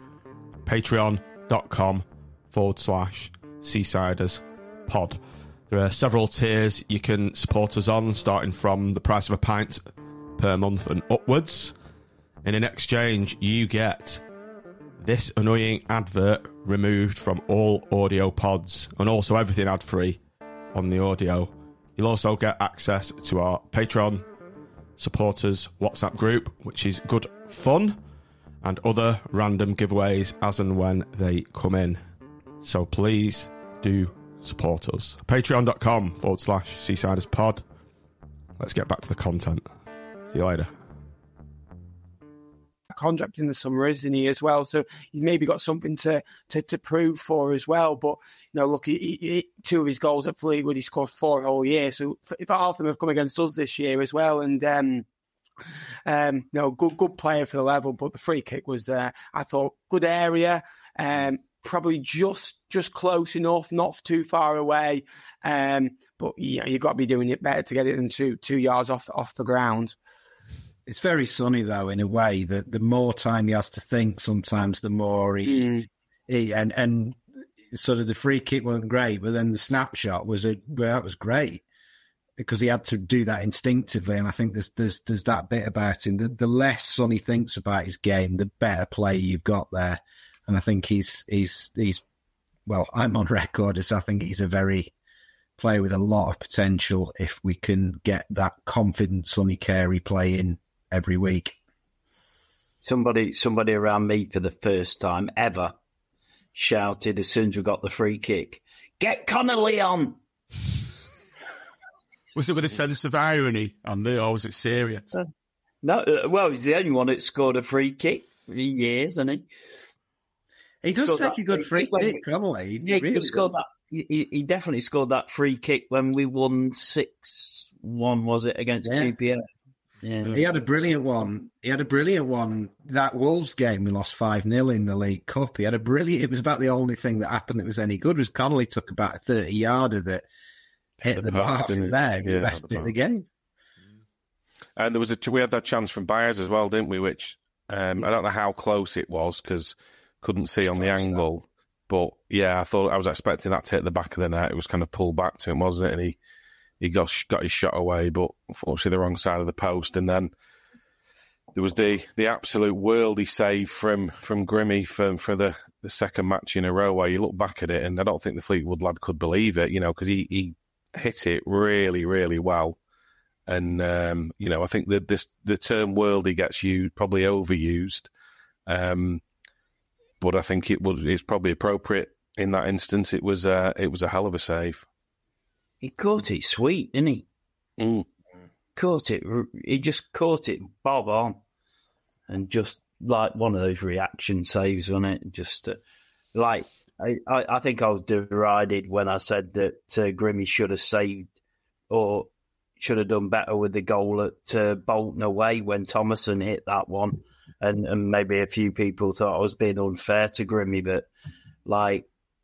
patreon.com forward slash Seasiders pod. There are several tiers you can support us on, starting from the price of a pint per month and upwards. And in exchange, you get this annoying advert removed from all audio pods, and also everything ad-free on the audio. You'll also get access to our Patreon supporters WhatsApp group, which is good fun, and other random giveaways as and when they come in. So please do support us. Patreon.com forward slash Seasiders pod. Let's get back to the content. See you later. Contract in the summer, isn't he, as well? So he's maybe got something to, to, to prove for as well. But, you know, look, he, he, two of his goals at Fleetwood, he scored four all year. So if half of them have come against us this year as well. And, um, um, you know, good, good player for the level. But the free kick was, uh, I thought, good area. Um, probably just just close enough, not too far away. Um, but yeah, you've got to be doing it better to get it than two two yards off off the ground. It's very Sonny, though, in a way that the more time he has to think, sometimes the more he, mm. he and and sort of the free kick wasn't great, but then the snapshot was a well, that was great because he had to do that instinctively. And I think there's there's there's that bit about him. The, the less Sonny thinks about his game, the better play you've got there. And I think he's he's he's well, I'm on record as I think he's a very player with a lot of potential if we can get that confident Sonny Carey play in every week. Somebody, somebody around me for the first time ever shouted as soon as we got the free kick, "Get Connolly on!" Was it with a sense of irony, Andy, or was it serious? Uh, no, uh, well, he's the only one that scored a free kick for years, isn't he? He does take a good free kick, Connolly. He Yeah, really he scored does. that. He, he definitely scored that free kick when we won six one, was it, against Yeah. Q P R? Yeah. He had a brilliant one. He had a brilliant one. That Wolves game, we lost five nil in the League Cup. He had a brilliant, it was about the only thing that happened that was any good, was Connolly took about a thirty-yarder that hit the, The bar post, from didn't it? there. It was Yeah, the best the bit of the post. game. And there was a we had that chance from Byers as well, didn't we? Which um, I don't know how close it was because couldn't see on the angle. But yeah, I thought I was expecting that to hit the back of the net. It was kind of pulled back to him, wasn't it? And he he got got his shot away, but unfortunately the wrong side of the post. And then there was the the absolute worldy save from from Grimmy for for the, the second match in a row. Where you look back at it, and I don't think the Fleetwood lad could believe it, you know, because he he hit it really really well. And, um, you know, I think that this the term worldy gets used, probably overused. Um, but I think it was it's probably appropriate in that instance. It was uh, it was a hell of a save. He caught it sweet, didn't he? Mm. Caught it. He just caught it bob on. And just like one of those reaction saves, wasn't it? Just uh, like, I, I, I think I was derided when I said that uh, Grimmy should have saved or should have done better with the goal at uh, Bolton away when Thomason hit that one. And, and maybe a few people thought I was being unfair to Grimmy, but like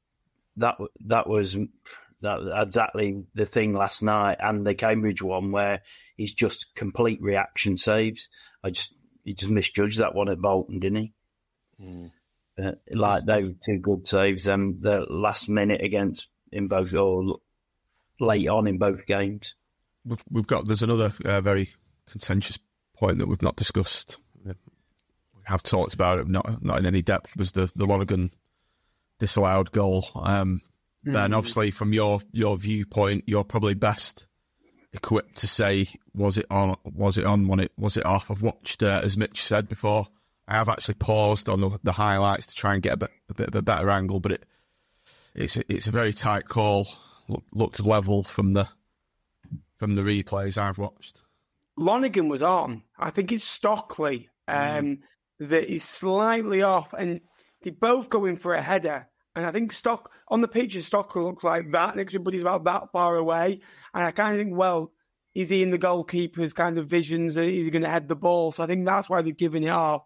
that that was that exactly the thing last night and the Cambridge one where he's just complete reaction saves. I just he just misjudged that one at Bolton, didn't he? Mm. Uh, like they were two good saves. Um, the last minute against in both or late on in both games. We've we've got there's another uh, very contentious point that we've not discussed. We have talked about it, not not in any depth. Was the the Lonergan disallowed goal? Um, mm-hmm. Then obviously from your your viewpoint, you're probably best equipped to say was it on, was it on, when it was it off. I've watched, uh, as Mitch said before, I have actually paused on the, the highlights to try and get a bit, a bit of a better angle, but it it's a, it's a very tight call. Look, looked level from the from the replays I've watched. Lonergan was on. I think it's Stockley um, mm. that is slightly off, and they both go in for a header. And I think Stock on the picture, Stockley looks like that next to him, but he's about that far away. And I kind of think, well, is he in the goalkeeper's kind of visions? Is he going to head the ball? So I think that's why they've given it off.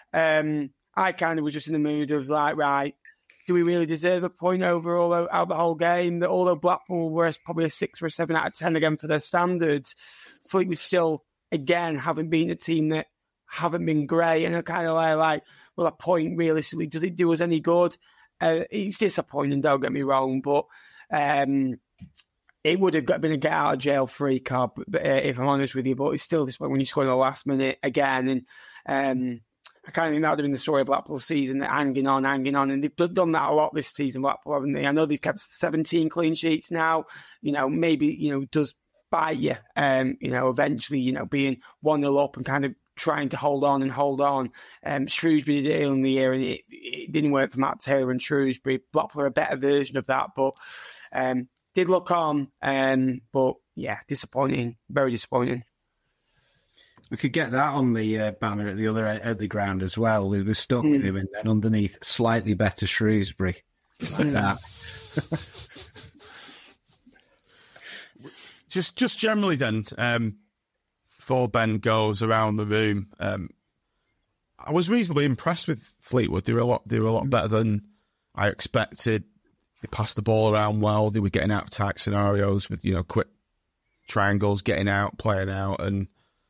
Um, I kind of was just in the mood of like, right, do we really deserve a point overall out of the whole game? That although Blackpool were probably a six or a seven out of ten again for their standards, Fleetwood still, again, haven't been a team that haven't been great. And I kind of like, like, well, a point realistically, does it do us any good? Uh, it's disappointing, don't get me wrong, but um, it would have been a get out of jail free card, uh, if I'm honest with you. But it's still disappointing when you score in the last minute again. And um, I kind of think that would have been the story of Blackpool's season, hanging on, hanging on. And they've done that a lot this season, Blackpool, haven't they? I know they've kept seventeen clean sheets now. You know, maybe, you know, does bite you, um, you know, eventually, you know, being one nil up and kind of trying to hold on and hold on. Um, Shrewsbury did it in the year and it, it didn't work for Matt Taylor and Shrewsbury. Blackpool are a better version of that, but um, did look on. Um, but yeah, disappointing, very disappointing. We could get that on the uh, banner at the other end of the ground as well. We were stuck mm. with him, and then underneath, slightly better Shrewsbury. Like that. just, just generally then, um, before Ben goes around the room, um, I was reasonably impressed with Fleetwood. They were a lot, they were a lot better than I expected. They passed the ball around well. They were getting out of tight scenarios with, you know, quick triangles, getting out, playing out, and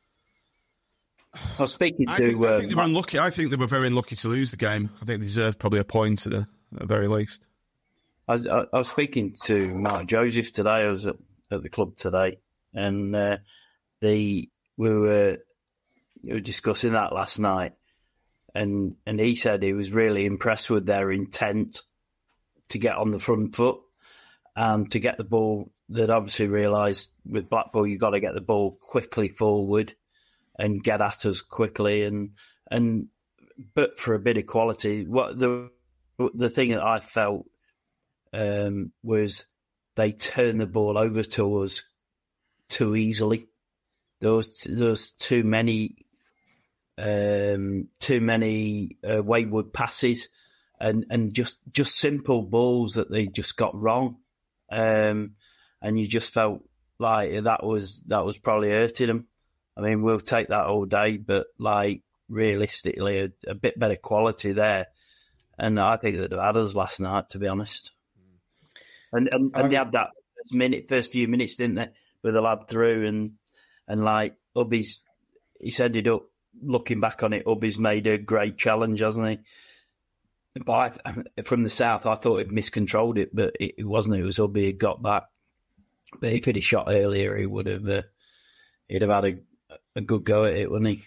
I was speaking to. I think, uh, I think they were unlucky. I think they were very unlucky to lose the game. I think they deserved probably a point at the, at the very least. I was, I was speaking to Mark Joseph today. I was at, at the club today, and uh, the we were, we were discussing that last night, and and he said he was really impressed with their intent to get on the front foot and to get the ball they'd obviously realised with Blackpool you've got to get the ball quickly forward and get at us quickly, and and but for a bit of quality, what the the thing that I felt um, was they turned the ball over to us too easily. There was there was too many um, too many uh, wayward passes, and, and just just simple balls that they just got wrong, um, and you just felt like that was that was probably hurting them. I mean, we'll take that all day, but like realistically, a, a bit better quality there, and I think that they had us last night, to be honest. And and, and they had that first minute, first few minutes, didn't they, with the lad through, and and like Ubby's, he's ended up looking back on it. Ubby's made a great challenge, hasn't he? But I, from the south, I thought he'd miscontrolled it, but it, it wasn't. It was Ubby had got back. But if he'd have shot earlier, he would have. Uh, he'd have had a, a good go at it, wouldn't he?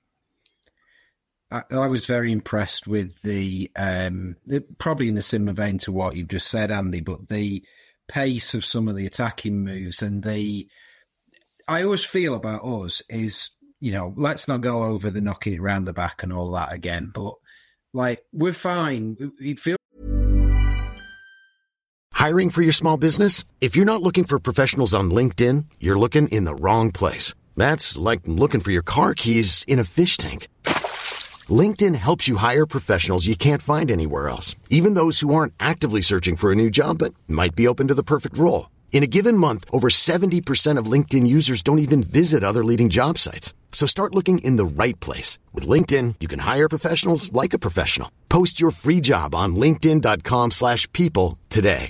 I, I was very impressed with the, um, the, probably in a similar vein to what you've just said, Andy, but the pace of some of the attacking moves and the, I always feel about us is, you know, let's not go over the knocking it round the back and all that again, but like, we're fine. It feels. Hiring for your small business? If you're not looking for professionals on LinkedIn, you're looking in the wrong place. That's like looking for your car keys in a fish tank. LinkedIn helps you hire professionals you can't find anywhere else, even those who aren't actively searching for a new job but might be open to the perfect role. In a given month, over seventy percent of LinkedIn users don't even visit other leading job sites. So start looking in the right place. With LinkedIn, you can hire professionals like a professional. Post your free job on linkedin.com slash people today.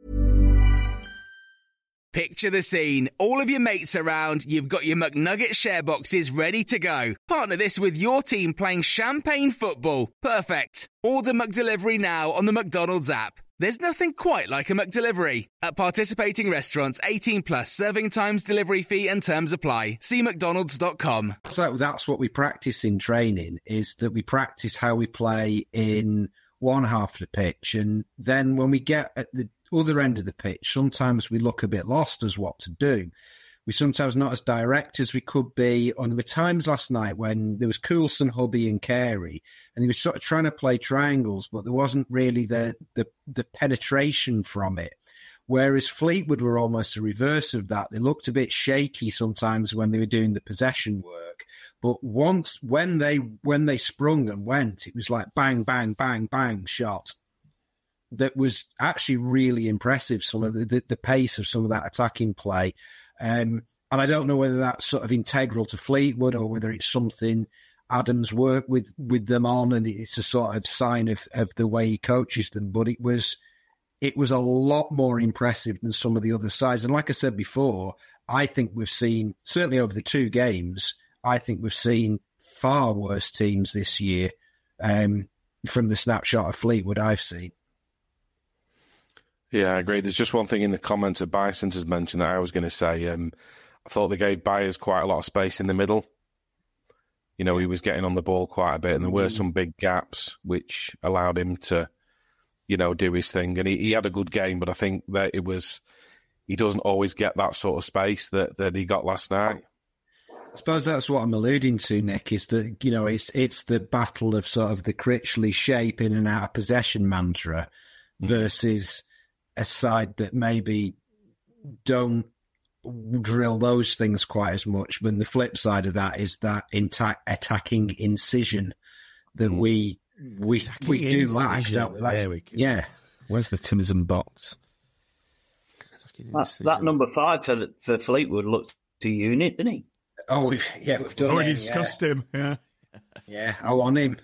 Picture the scene. All of your mates around, you've got your McNugget share boxes ready to go. Partner this with your team playing champagne football. Perfect. Order McDelivery now on the McDonald's app. There's nothing quite like a McDelivery. At participating restaurants, eighteen plus, serving times, delivery fee and terms apply. See mcdonalds dot com. So that's what we practice in training, is that we practice how we play in one half of the pitch. And then when we get at the other end of the pitch, sometimes we look a bit lost as what to do. We sometimes not as direct as we could be. On the times last night when there was Coulson, Hubby and Carey, and he was sort of trying to play triangles, but there wasn't really the, the, the penetration from it. Whereas Fleetwood were almost a reverse of that. They looked a bit shaky sometimes when they were doing the possession work. But once, when they, when they sprung and went, it was like bang, bang, bang, bang, shot. That was actually really impressive, some of the, the, the pace of some of that attacking play. Um, and I don't know whether that's sort of integral to Fleetwood or whether it's something Adams worked with, with them on and it's a sort of sign of, of the way he coaches them. But it was it was a lot more impressive than some of the other sides. And like I said before, I think we've seen, certainly over the two games, I think we've seen far worse teams this year um, from the snapshot of Fleetwood I've seen. Yeah, I agree. There's just one thing in the comments that Bison has mentioned that I was going to say. Um, I thought they gave Byers quite a lot of space in the middle. You know, he was getting on the ball quite a bit, and there were some big gaps which allowed him to, you know, do his thing. And he, he had a good game, but I think that it was, he doesn't always get that sort of space that, that he got last night. I suppose that's what I'm alluding to, Nick, is that, you know, it's it's the battle of sort of the Critchley shape in and out of possession mantra versus a side that maybe don't drill those things quite as much. But the flip side of that is that intact attacking incision that mm. we we attacking we do lack. Like, there we go. Yeah. Where's the Timson box? That, that number five for, for Fleetwood looked to unit, didn't he? Oh, we've, yeah, we've done already him, discussed yeah. him. Yeah, yeah, I want him.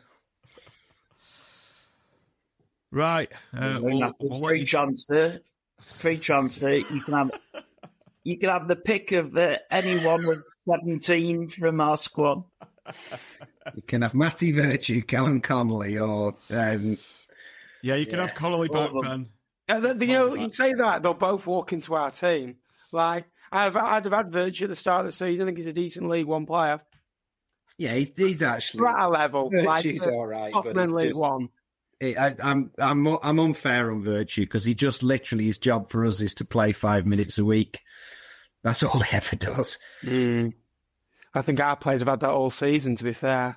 Right, uh, we'll, we'll free transfer. Free transfer. You can have, you can have the pick of uh, anyone with seventeen from our squad. You can have Matty Virtue, Callum Connolly, or um, yeah, you can yeah. have Connolly back, man. Yeah, the, the, you know, you say that they'll both walk into our team. Like I've, I'd have had Virtue at the start of the season. I think he's a decent League One player. Yeah, he's, he's actually at a level. Virtue's like, all right, Tottenham but League just, One. I, I'm I'm I'm unfair on Virtue because he just literally his job for us is to play five minutes a week. That's all he ever does. Mm. I think our players have had that all season. To be fair,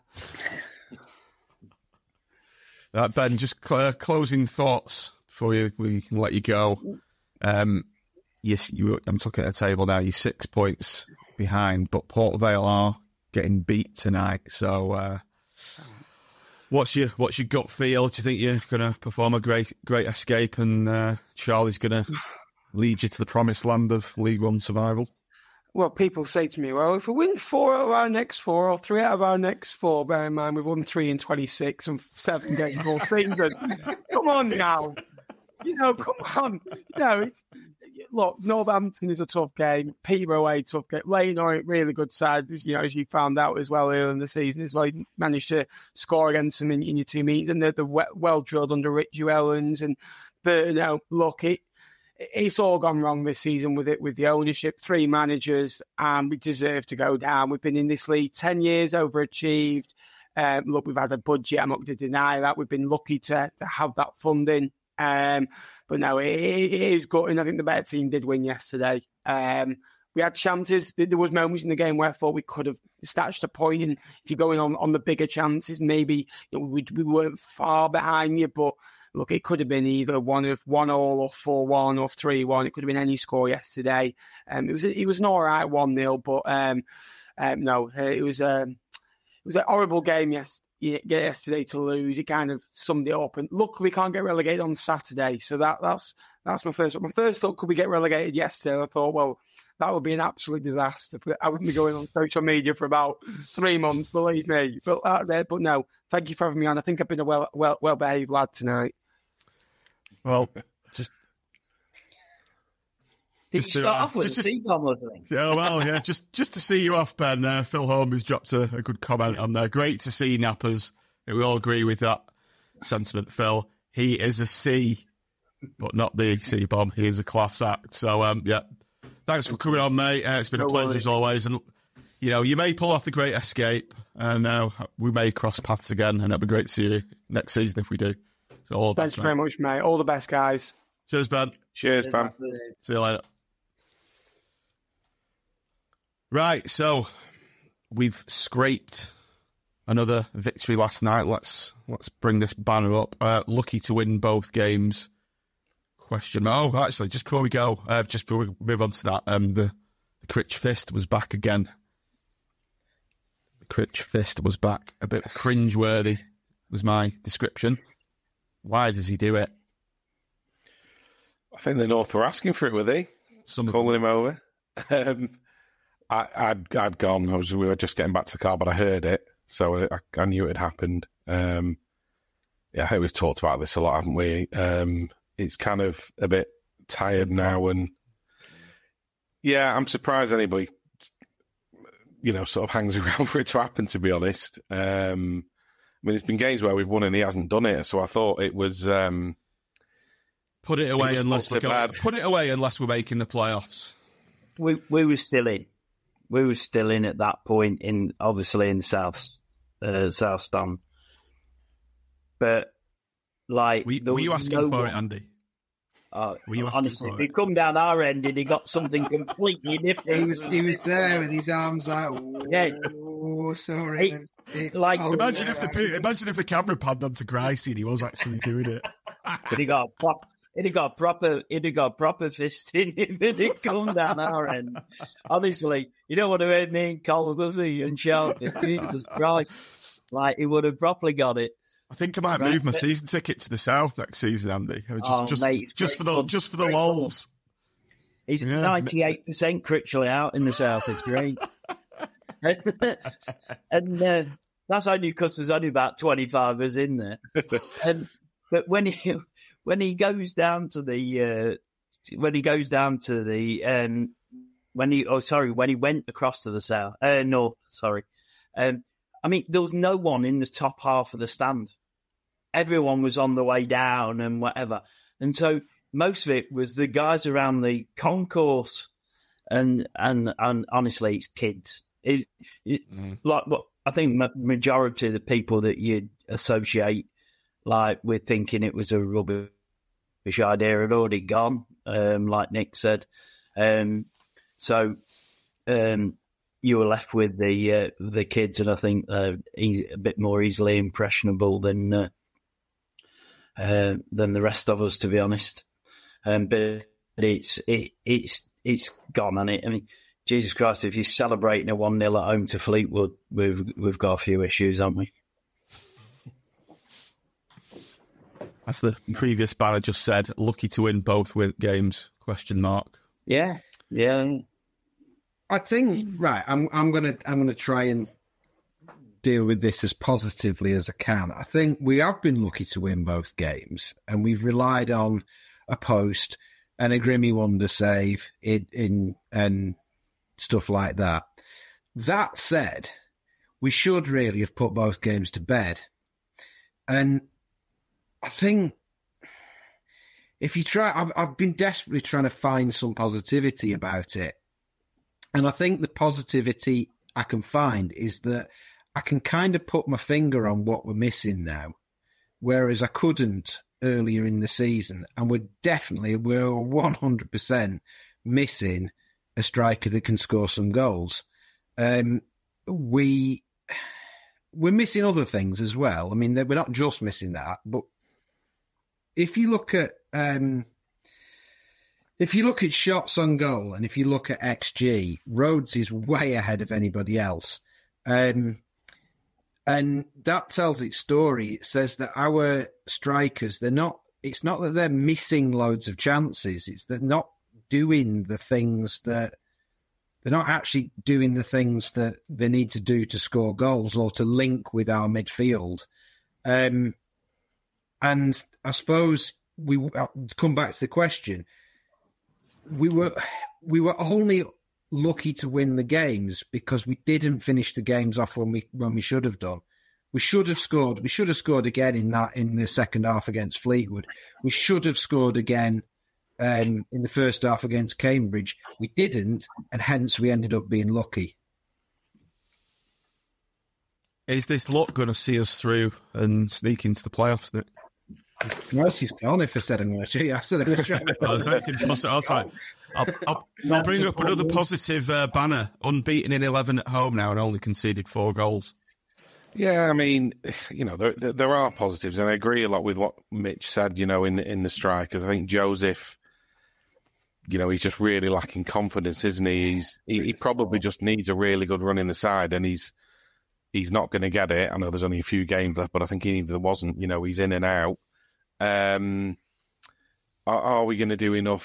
uh, Ben, just cl- closing thoughts before you, we can let you go. Um, yes, you. I'm looking at the table now. You're six points behind, but Port Vale are getting beat tonight. So. Uh, What's your what's your gut feel? Do you think you're going to perform a great great escape and uh, Charlie's going to lead you to the promised land of League One survival? Well, people say to me, well, if we win four out of our next four or three out of our next four, bear in mind we've won three in twenty-six and seven games all season. Come on now. You know, come on. You know, it's look, Northampton is a tough game. Peterborough away, tough game. Lane are a really good side, you know, as you found out as well earlier in the season as well. You managed to score against them in, in your two meetings, and they're, they're well-drilled under Richie Ellens. And, but, you know, look, it, it's all gone wrong this season with it, with the ownership, three managers, and we deserve to go down. We've been in this league ten years, overachieved. Um, look, we've had a budget. I'm not going to deny that. We've been lucky to, to have that funding. Um, but no, it, it is good, and I think the better team did win yesterday. Um, we had chances. There was moments in the game where I thought we could have snatched a point, and if you're going on, on the bigger chances, maybe you know, we, we weren't far behind you. But look, it could have been either one of one all or four one or three one. It could have been any score yesterday. Um, it was it was an all right one nil, but um, um, no, it was um, it was a horrible game yesterday. yesterday to lose. It kind of summed it up. And luckily, we can't get relegated on Saturday. So that that's that's my first. My first thought, could we get relegated yesterday? I thought, well, that would be an absolute disaster. I wouldn't be going on social media for about three months, believe me. But uh, but no, thank you for having me on. I think I've been a well well well behaved lad tonight. Well, just. Did Just you to, start uh, off with just, a just, C-bomb or something? Yeah, well, yeah, just just to see you off, Ben. Uh, Phil Holmes has dropped a, a good comment on there. Great to see Nappers. We all agree with that sentiment, Phil. He is a C, but not the C-bomb. He is a class act. So, um, yeah, thanks for coming on, mate. Uh, it's been no a pleasure worries. As always. And, you know, you may pull off the great escape, and uh, we may cross paths again, and it'll be great to see you next season if we do. So, all the Thanks best, very mate. much, mate. All the best, guys. Cheers, Ben. Cheers, Ben. See you later. Right, so we've scraped another victory last night. Let's let's bring this banner up. Uh, lucky to win both games. Question. Oh, actually, just before we go, uh, just before we move on to that, um, the, the Critch Fist was back again. The Critch Fist was back. A bit cringeworthy was my description. Why does he do it? I think the North were asking for it, were they? Some calling him over. Um, I, I'd, I'd gone. I was, we were just getting back to the car, but I heard it, so I, I knew it had happened. Um, yeah, I think we've talked about this a lot, haven't we? Um, it's kind of a bit tired now, and yeah, I'm surprised anybody, you know, sort of hangs around for it to happen. To be honest, um, I mean, there's been games where we've won and he hasn't done it, so I thought it was. Um, put it away it unless we're going, put it away unless we're making the playoffs. We we were still in. We were still in at that point, in obviously in South uh, South Stand. But like, were, were you asking no for one, it, Andy? Uh, were you honestly, for if it? he'd come down our end and he got something completely different, he was he was there with his arms out. Yeah, oh, sorry. He, like, oh, imagine if the imagine if the camera panned onto Gracie and he was actually doing it. But he got a prop. He'd have got proper, he'd have got proper fist in him if he'd come down our end. Honestly, you don't want to hear me and Cole, does he? And shout, Jesus Christ. Like, he would have properly got it. I think I might right. move my season ticket to the South next season, Andy. Just, oh, just, mate, just for the fun. just for the lols. He's yeah. ninety-eight percent Critchley out in the South. It's great. And uh, that's only because there's only about twenty-five of us in there. And, but when he... When he goes down to the, uh, when he goes down to the, um, when he, oh sorry, when he went across to the south, uh, north, sorry, um, I mean there was no one in the top half of the stand. Everyone was on the way down and whatever, and so most of it was the guys around the concourse, and and and honestly, it's kids. It, it mm. like what I think majority of the people that you associate like we're thinking it was a rubbish idea, had already gone, um, like Nick said. Um, so um, you were left with the uh, the kids, and I think they're e- a bit more easily impressionable than uh, uh, than the rest of us, to be honest. Um, but it's it, it's it's gone, and it. I mean, Jesus Christ, if you're celebrating a one nil at home to Fleetwood, we've we've got a few issues, haven't we? As the previous banner just said, lucky to win both with games, question mark. Yeah, yeah. I think, right, I'm I'm gonna I'm gonna try and deal with this as positively as I can. I think we have been lucky to win both games, and we've relied on a post and a Grimmy Wonder save in, in and stuff like that. That said, we should really have put both games to bed. And I think if you try, I've, I've been desperately trying to find some positivity about it. And I think the positivity I can find is that I can kind of put my finger on what we're missing now, whereas I couldn't earlier in the season. And we're definitely, we're one hundred percent missing a striker that can score some goals. Um, we, we're missing other things as well. I mean, we're not just missing that, but if you look at um, if you look at shots on goal and if you look at X G, Rhodes is way ahead of anybody else, um, and that tells its story. It says that our strikers, they're not. It's not that they're missing loads of chances. It's they're not doing the things that they're not actually doing the things that they need to do to score goals or to link with our midfield. Um, And I suppose we uh, come back to the question. We were we were only lucky to win the games because we didn't finish the games off when we when we should have done. We should have scored. We should have scored again in that in the second half against Fleetwood. We should have scored again um, in the first half against Cambridge. We didn't, and hence we ended up being lucky. Is this luck going to see us through and sneak into the playoffs, Nick? Mercy's gone if I said I'm going to. I said I'm going to try. I'll, I'll, I'll, I'll bring up another positive uh, banner. Unbeaten in eleven at home now and only conceded four goals. Yeah, I mean, you know, there, there there are positives, and I agree a lot with what Mitch said, you know, in the, in the strikers. I think Joseph, you know, he's just really lacking confidence, isn't he? He's he, he probably just needs a really good run in the side, and he's he's not going to get it. I know there's only a few games left, but I think even if there wasn't, you know, he's in and out. Um, are, are we going to do enough?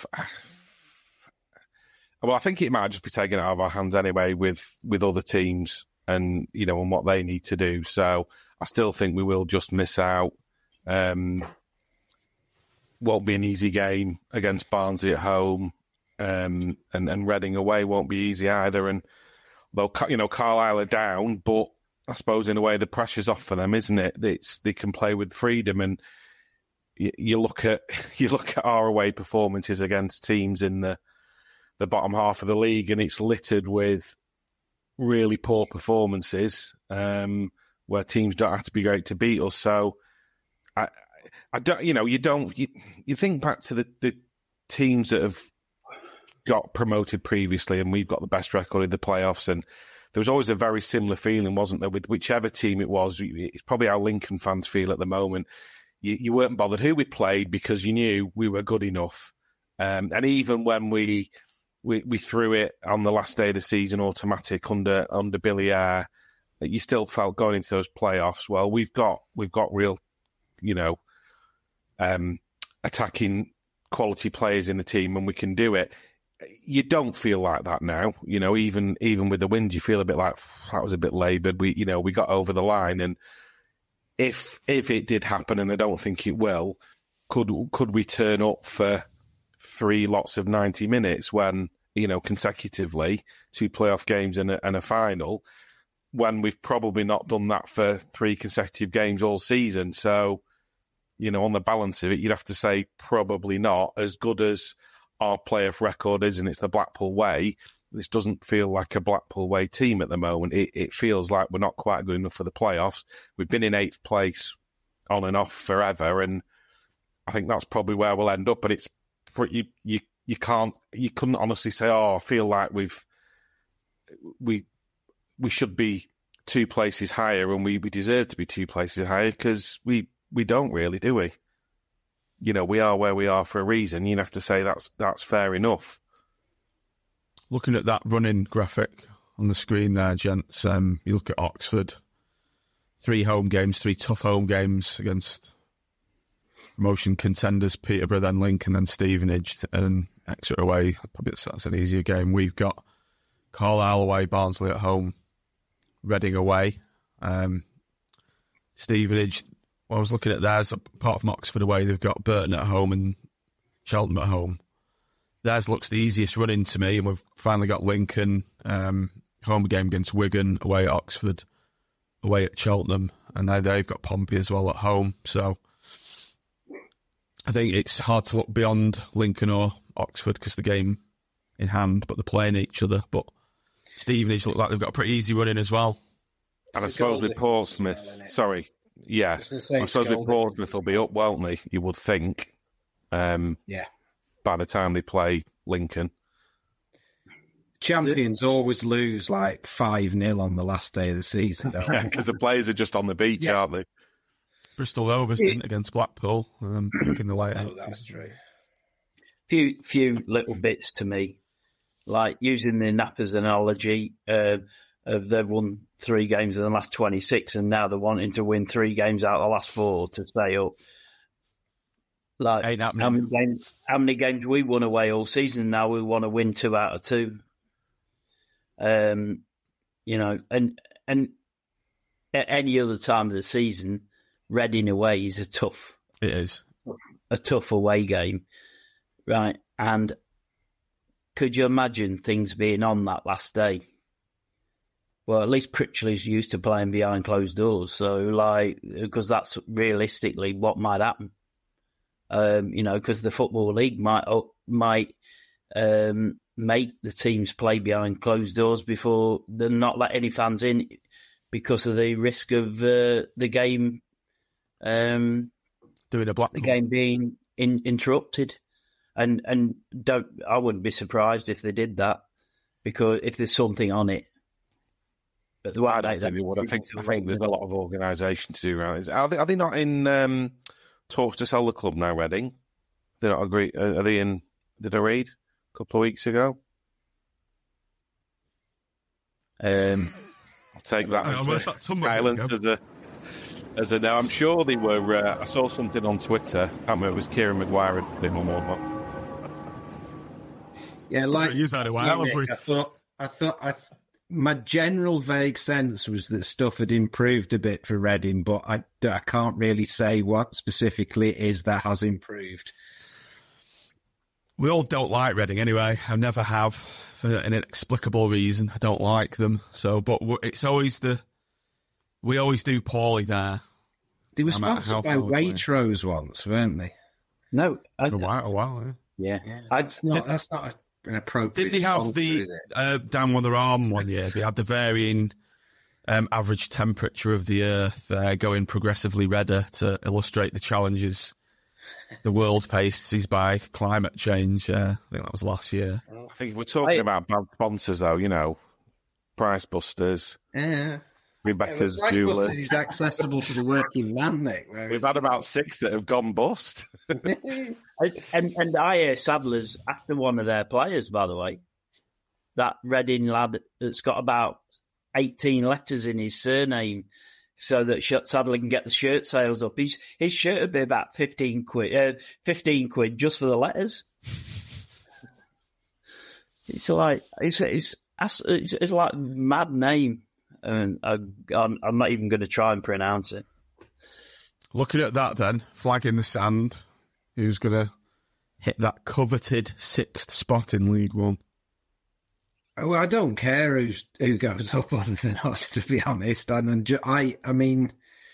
Well, I think it might just be taken out of our hands anyway with, with other teams and, you know, and what they need to do. So I still think we will just miss out. Um, won't be an easy game against Barnsley at home, um, and, and Reading away won't be easy either. And though, you know, Carlisle are down, but I suppose in a way the pressure's off for them, isn't it? It's, they can play with freedom, and you, you look at you look at our away performances against teams in the the bottom half of the league, and it's littered with really poor performances um, where teams don't have to be great to beat us. So I, I don't, you know, you don't you, you think back to the, the teams that have got promoted previously, and we've got the best record in the playoffs, and there was always a very similar feeling, wasn't there, with whichever team it was. It's probably how Lincoln fans feel at the moment. You, you weren't bothered who we played because you knew we were good enough. Um, and even when we, we we threw it on the last day of the season automatic under under Billy Ayr, you still felt going into those playoffs, well, we've got we've got real, you know, um, attacking quality players in the team, and we can do it. You don't feel like that now, you know. Even even with the wins, you feel a bit like that was a bit laboured. We, you know, we got over the line, and if if it did happen, and I don't think it will, could could we turn up for three lots of ninety minutes when, you know, consecutively two playoff games and a, and a final, when we've probably not done that for three consecutive games all season? So, you know, on the balance of it, you'd have to say probably not. As good as our playoff record is, and it's the Blackpool way, this doesn't feel like a Blackpool way team at the moment. It, it feels like we're not quite good enough for the playoffs. We've been in eighth place on and off forever, and I think that's probably where we'll end up. But it's you you you can't you couldn't honestly say, oh, I feel like we've we we should be two places higher and we, we deserve to be two places higher, because we we don't really, do we? You know, we are where we are for a reason. You'd have to say that's that's fair enough. Looking at that running graphic on the screen there, gents, um, you look at Oxford, three home games, three tough home games against promotion contenders, Peterborough, then Lincoln, then Stevenage, and Exeter away. Probably that's an easier game. We've got Carlisle away, Barnsley at home, Reading away, um, Stevenage. Well, I was looking at theirs, apart from Oxford away, they've got Burton at home and Cheltenham at home. Theirs looks the easiest running to me, and we've finally got Lincoln, um, home game against Wigan, away at Oxford, away at Cheltenham, and now they've got Pompey as well at home. So I think it's hard to look beyond Lincoln or Oxford because the game in hand, but they're playing each other. But Stevenage look like they've got a pretty easy running as well. And I suppose with Portsmouth, sorry, yeah, I, I suppose with Portsmouth they'll be up, won't they? You would think. Um, yeah. By the time they play Lincoln. Champions always lose like five nil on the last day of the season, don't Yeah, they? because the players are just on the beach, Yeah. aren't they? Bristol Rovers didn't against Blackpool um, back in the late eighties. Oh, that's true. Few few little bits to me, like using the Nappers analogy uh, of they've won three games in the last twenty-six, and now they're wanting to win three games out of the last four to stay up. Like Ain't happening. how many games? How many games we won away all season? Now we want to win two out of two. Um, you know, and and at any other time of the season, Reading away is a tough. It is a tough away game, right? And could you imagine things being on that last day? Well, at least Pritchley's used to playing behind closed doors, so like because that's realistically what might happen. Um, you know, because the Football League might might um, make the teams play behind closed doors before they're not let any fans in because of the risk of uh, the game um, doing a black the game being in, interrupted. And and don't I wouldn't be surprised if they did that because if there's something on it. But the way I don't think they would. I think, I think there's a lot of organisation to do around it. Are they, are they not in um, talks to sell the club now, Reading? They're not agree. Are they in? Did I read a couple of weeks ago? Um, I'll take that Oh, as well, a that's some silence ago. as a as a no. I'm sure they were. Uh, I saw something on Twitter. I can't remember. It was Kieran Maguire had been on or not. Yeah, like Use that a while, Nick, have we? I thought, I thought, I, my general vague sense was that stuff had improved a bit for Reading, but I, I can't really say what specifically it is that has improved. We all don't like Reading anyway. I never have for an inexplicable reason. I don't like them. So, but w- it's always the we always do poorly there. They were No matter sponsored how by far we play. Waitrose once, weren't they? no, I, A while, a while. Yeah. yeah, That's not. That's not an appropriate. Did they have sponsor, the is it? uh, down on their arm one year? They had the varying um, average temperature of the Earth uh, going progressively redder to illustrate the challenges the world faces by climate change. Uh, I think that was last year. I think if we're talking I- about bad sponsors, though, you know, Price Busters, Yeah. Rebecca's Yeah, Jewelers. is accessible to the working man, Nick. whereas- We've had about six that have gone bust. and and I hear Sadler's after one of their players, by the way. That Reading lad that's got about eighteen letters in his surname, so that Sadler can get the shirt sales up. His his shirt would be about fifteen quid, uh, fifteen quid just for the letters. It's like it's it's it's, it's like a mad name, and I, I'm, I'm not even going to try and pronounce it. Looking at that then, flag in the sand, who's going to hit that coveted sixth spot in League One? Well, I don't care who's, who goes up other than us, to be honest. And, and ju- I, I mean,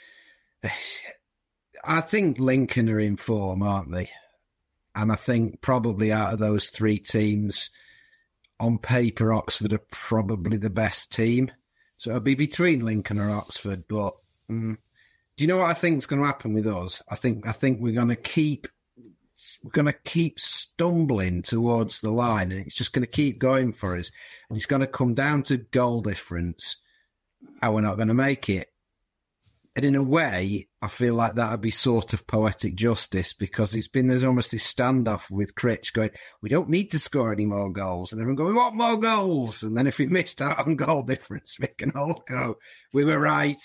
I think Lincoln are in form, aren't they? And I think probably out of those three teams, on paper, Oxford are probably the best team. So it'll be between Lincoln or Oxford. But um, Do you know what I think is going to happen with us? I think I think we're going to keep we're going to keep stumbling towards the line, and it's just going to keep going for us. And it's going to come down to goal difference, and we're not going to make it. And in a way, I feel like that would be sort of poetic justice, because it's been there's almost this standoff with Critch going, we don't need to score any more goals. And everyone going, we want more goals. And then if we missed out on goal difference, we can all go, we were right.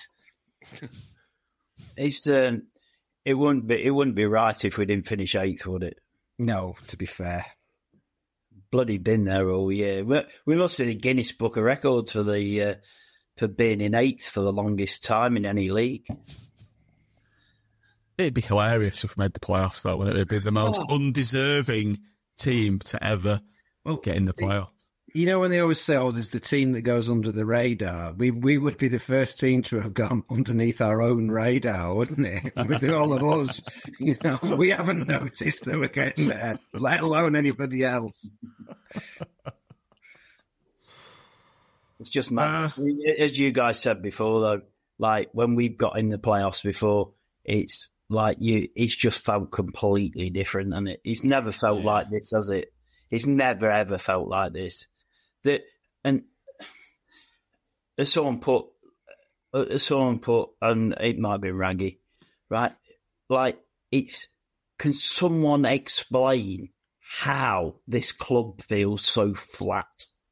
It's um, it wouldn't be it wouldn't be right if we didn't finish eighth, would it? No, to be fair. Bloody been there all year. We, we must be the Guinness Book of Records for the uh, for being in eighth for the longest time in any league. It'd be hilarious if we made the playoffs, though, wouldn't it? It'd be the most oh. undeserving team to ever well, get in the playoffs. You know, when they always say, oh, there's the team that goes under the radar, we we would be the first team to have gone underneath our own radar, wouldn't it? With all of us. You know, we haven't noticed that we're getting there, let alone anybody else. It's just mad. Uh, As you guys said before, though, like when we've got in the playoffs before, it's like you, it's just felt completely different, and it, it's never felt yeah. like this, has it? It's never ever felt like this. That and as someone put, as someone put, and it might be raggy, right? Like it's. Can someone explain how this club feels so flat?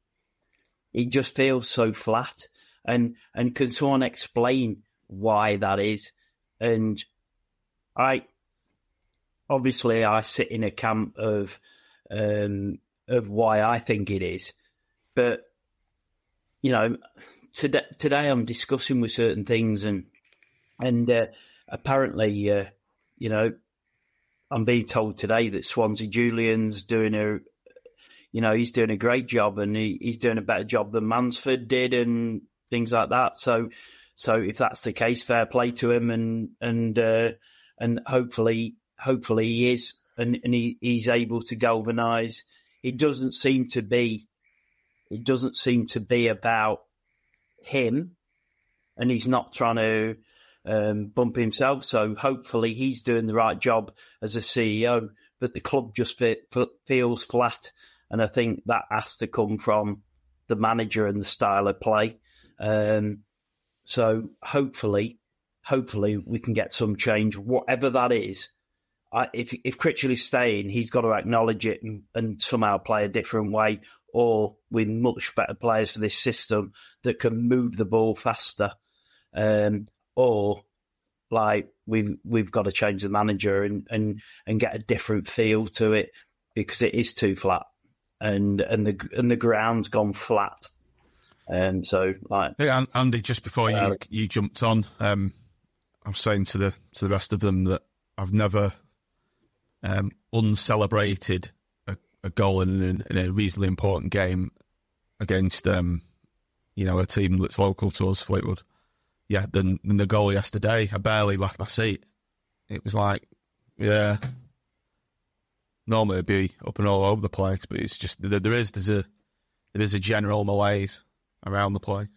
It just feels so flat, and and can someone explain why that is? And I obviously I sit in a camp of um, of why I think it is. But, you know, today, today I'm discussing with certain things, and and uh, apparently, uh, you know, I'm being told today that Swansea Julian's doing a, you know, he's doing a great job, and he, he's doing a better job than Mansford did, and things like that. So, so if that's the case, fair play to him, and and uh, and hopefully, hopefully he is, and, and he, he's able to galvanise. It doesn't seem to be. It doesn't seem to be about him, and he's not trying to um, bump himself. So hopefully he's doing the right job as a C E O, but the club just fe- feels flat. And I think that has to come from the manager and the style of play. Um, so hopefully, hopefully we can get some change, whatever that is. I, if if Critchley's staying, he's got to acknowledge it and, and somehow play a different way, or with much better players for this system that can move the ball faster. Um, or like we've we've got to change the manager and, and, and get a different feel to it, because it is too flat, and and the and the ground's gone flat. Um, so like, hey, Andy, just before uh, you you jumped on, um, I was saying to the to the rest of them that I've never um, uncelebrated a, a goal in, in a reasonably important game against um, you know, a team that's local to us, Fleetwood. Yeah, than, than the goal yesterday. I barely left my seat. It was like, yeah. Normally it'd be up and all over the place, but it's just there, there is there's a there is a general malaise around the place.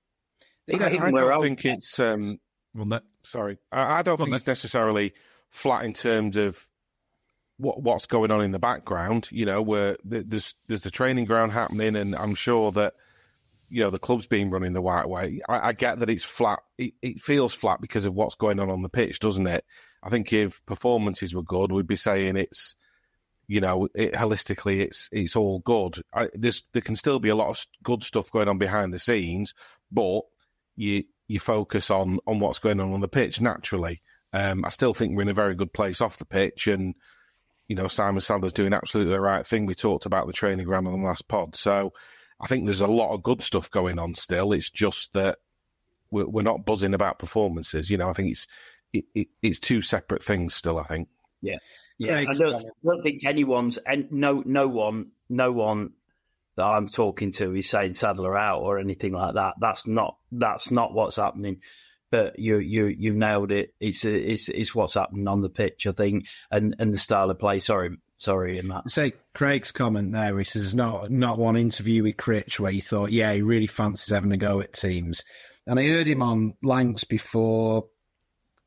I, I don't think it's um, well, sorry. I, I don't think it's necessarily flat in terms of what what's going on in the background. You know, where there's there's the training ground happening, and I'm sure that, you know, the club's been running the right way. I, I get that it's flat. It, it feels flat because of what's going on on the pitch, doesn't it? I think if performances were good, we'd be saying it's, you know, it, holistically, it's it's all good. I, there's, there can still be a lot of good stuff going on behind the scenes, but you you focus on, on what's going on on the pitch naturally. Um, I still think we're in a very good place off the pitch, and, you know, Simon Sadler's doing absolutely the right thing. We talked about the training ground on the last pod, so I think there's a lot of good stuff going on still. It's just that we're, we're not buzzing about performances. You know, I think it's it, it, it's two separate things still, I think. Yeah. Yeah. I don't, I don't think anyone's, and no, no one, no one that I'm talking to is saying Sadler out or anything like that. That's not, that's not what's happening. But you, you, you've nailed it. It's, it's, it's what's happening on the pitch, I think, and, and the style of play. Sorry. Sorry, in that. Say Craig's comment there. He says, "There's not not one interview with Critch where he thought, yeah, he really fancies having a go at teams." And I heard him on Lancs before,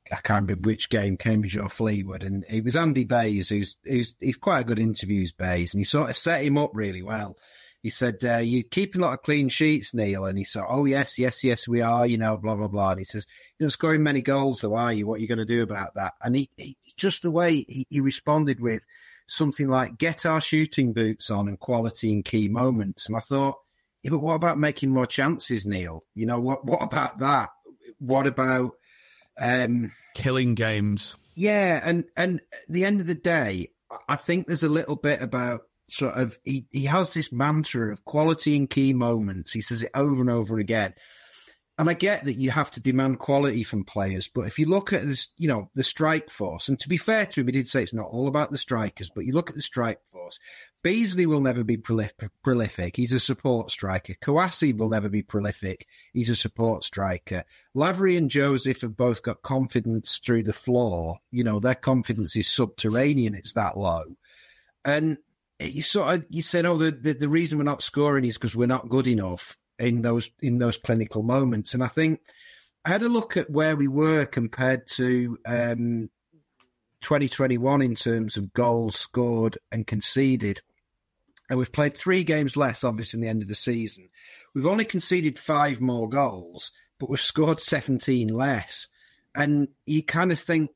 I can't remember which game, Cambridge or Fleetwood, and it was Andy Bays, who's, who's he's quite a good interviews, Bays, and he sort of set him up really well. He said, uh, you're keeping a lot of clean sheets, Neil. And he said, oh, yes, yes, yes, we are, you know, blah, blah, blah. And he says, you're not scoring many goals, though, are you? What are you going to do about that? And he, he just the way he, he responded with something like, get our shooting boots on and quality in key moments. And I thought, yeah, but what about making more chances, Neil? You know, what, what about that? What about... Um, killing games. Yeah, and, and at the end of the day, I think there's a little bit about sort of, he, he has this mantra of quality in key moments. He says it over and over again. And I get that you have to demand quality from players, but if you look at this, you know, the strike force, and to be fair to him, he did say it's not all about the strikers, but you look at the strike force, Beasley will never be prolif- prolific. He's a support striker. Kouassi will never be prolific. He's a support striker. Lavery and Joseph have both got confidence through the floor. You know, their confidence is subterranean. It's that low. And you sort of, you said, oh, the, the, the reason we're not scoring is because we're not good enough in those, in those clinical moments. And I think I had a look at where we were compared to, um, twenty twenty-one in terms of goals scored and conceded. And we've played three games less, obviously, in the end of the season. We've only conceded five more goals, but we've scored seventeen less. And you kind of think,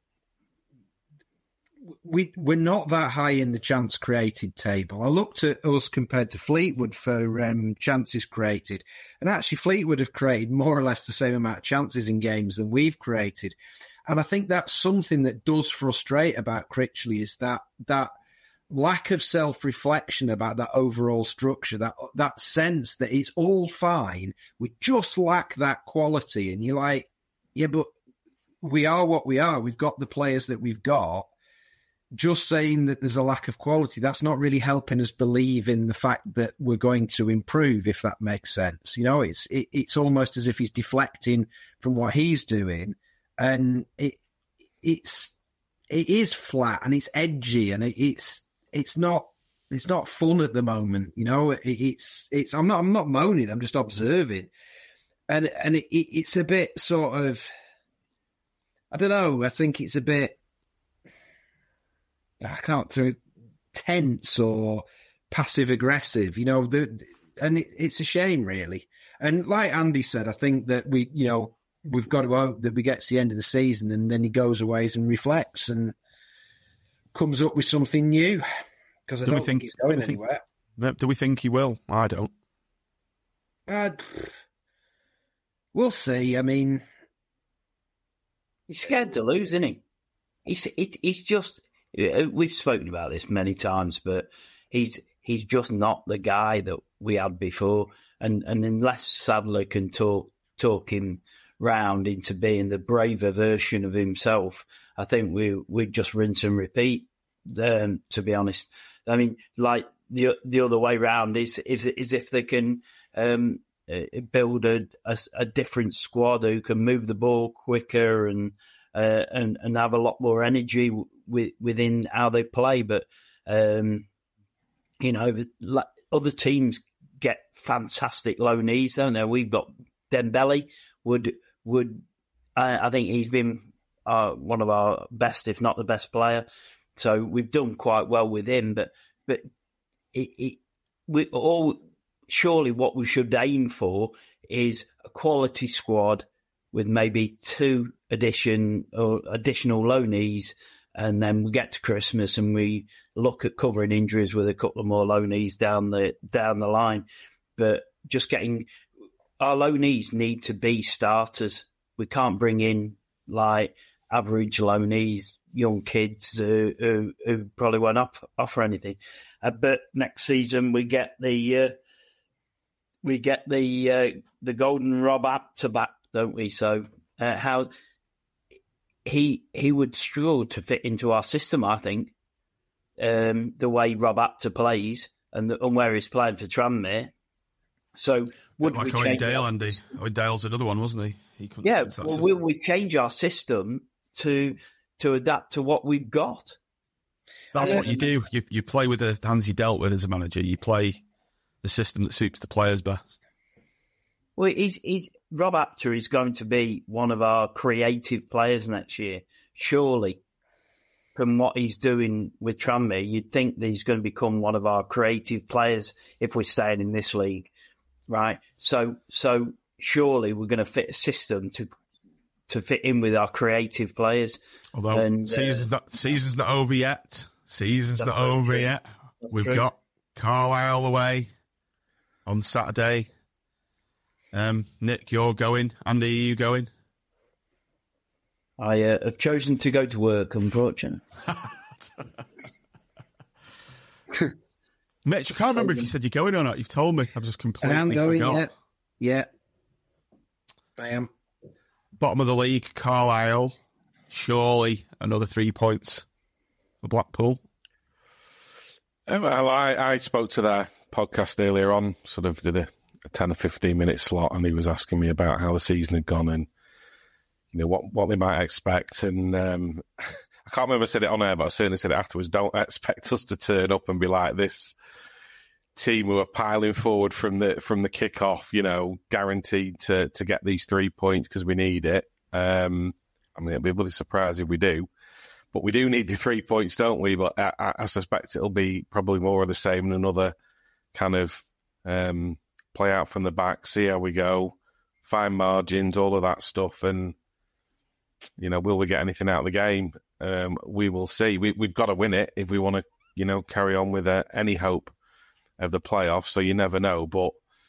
we, we're not that high in the chance created table. I looked at us compared to Fleetwood for um, chances created. And actually, Fleetwood have created more or less the same amount of chances in games than we've created. And I think that's something that does frustrate about Critchley, is that that lack of self-reflection about that overall structure, that that sense that it's all fine. We just lack that quality. And you're like, yeah, but we are what we are. We've got the players that we've got. Just saying that there's a lack of quality, that's not really helping us believe in the fact that we're going to improve, if that makes sense. You know, it's it, it's almost as if he's deflecting from what he's doing. And it it's it is flat and it's edgy and it, it's it's not it's not fun at the moment, you know. It, it's it's I'm not I'm not moaning, I'm just observing, and and it, it, it's a bit sort of, I don't know. I think it's a bit, I can't do tense or passive aggressive, you know. The, and it, it's a shame, really. And like Andy said, I think that we, you know. We've got to hope that we get to the end of the season and then he goes away and reflects and comes up with something new. Because I do don't we think, think he's going do anywhere. Think, do we think he will? I don't. Uh, we'll see. I mean... He's scared to lose, isn't he? He's, it, he's just... We've spoken about this many times, but he's he's just not the guy that we had before. And, and unless Sadler can talk talk him round into being the braver version of himself, I think we we just rinse and repeat. Um, to be honest, I mean, like the the other way round is is, is if they can um, build a, a a different squad who can move the ball quicker and uh, and and have a lot more energy with, within how they play. But um, you know, like other teams get fantastic low knees, don't they? We've got Dembele. Would would uh, I think he's been uh, one of our best, if not the best player. So we've done quite well with him. But but it, it we all surely what we should aim for is a quality squad with maybe two addition or additional low knees, and then we get to Christmas and we look at covering injuries with a couple of more low knees down the down the line. But just getting. Our low knees need to be starters. We can't bring in like average low knees, young kids who, who, who probably won't off, offer anything. Uh, but next season we get the uh, we get the uh, the golden Rob Apter back, don't we? So uh, how he he would struggle to fit into our system, I think. Um, the way Rob Apter plays and, the, and where he's playing for Tranmere. So would like we Owen change Dale, our... Andy? Owen Dale's another one, wasn't he? He couldn't yeah. Well, will we change our system to to adapt to what we've got? That's um, what you do. You you play with the hands you dealt with as a manager. You play the system that suits the players best. Well, he's he's Rob Apter is going to be one of our creative players next year. Surely, from what he's doing with Tranmere, you'd think that he's going to become one of our creative players if we're staying in this league, right? So, so surely we're going to fit a system to to fit in with our creative players. Although and, season's uh, not season's not over yet. Season's That's not over true. yet. That's We've true. got Carlisle away on Saturday. Um, Nick, you're going. Andy, are you going? I uh, have chosen to go to work, unfortunately. Mitch, I can't remember if you said you're going or not. You've told me. I've just completely I am going, forgot. yeah. Yeah. I am. Bottom of the league, Carlisle. Surely another three points for Blackpool. Uh, Well, I, I spoke to their podcast earlier on, sort of did a, a ten or fifteen minute slot, and he was asking me about how the season had gone and, you know, what, what they might expect. And um, I can't remember if I said it on air, but I certainly said it afterwards. Don't expect us to turn up and be like this team who are piling forward from the from the kick-off, you know, guaranteed to, to get these three points because we need it. Um, I mean, it'd be a bloody surprise if we do. But we do need the three points, don't we? But I, I suspect it'll be probably more of the same and another kind of um, play out from the back, see how we go, fine margins, all of that stuff. And, you know, will we get anything out of the game? Um, we will see. We, we've got to win it if we want to, you know, carry on with uh, any hope of the playoffs. So you never know. But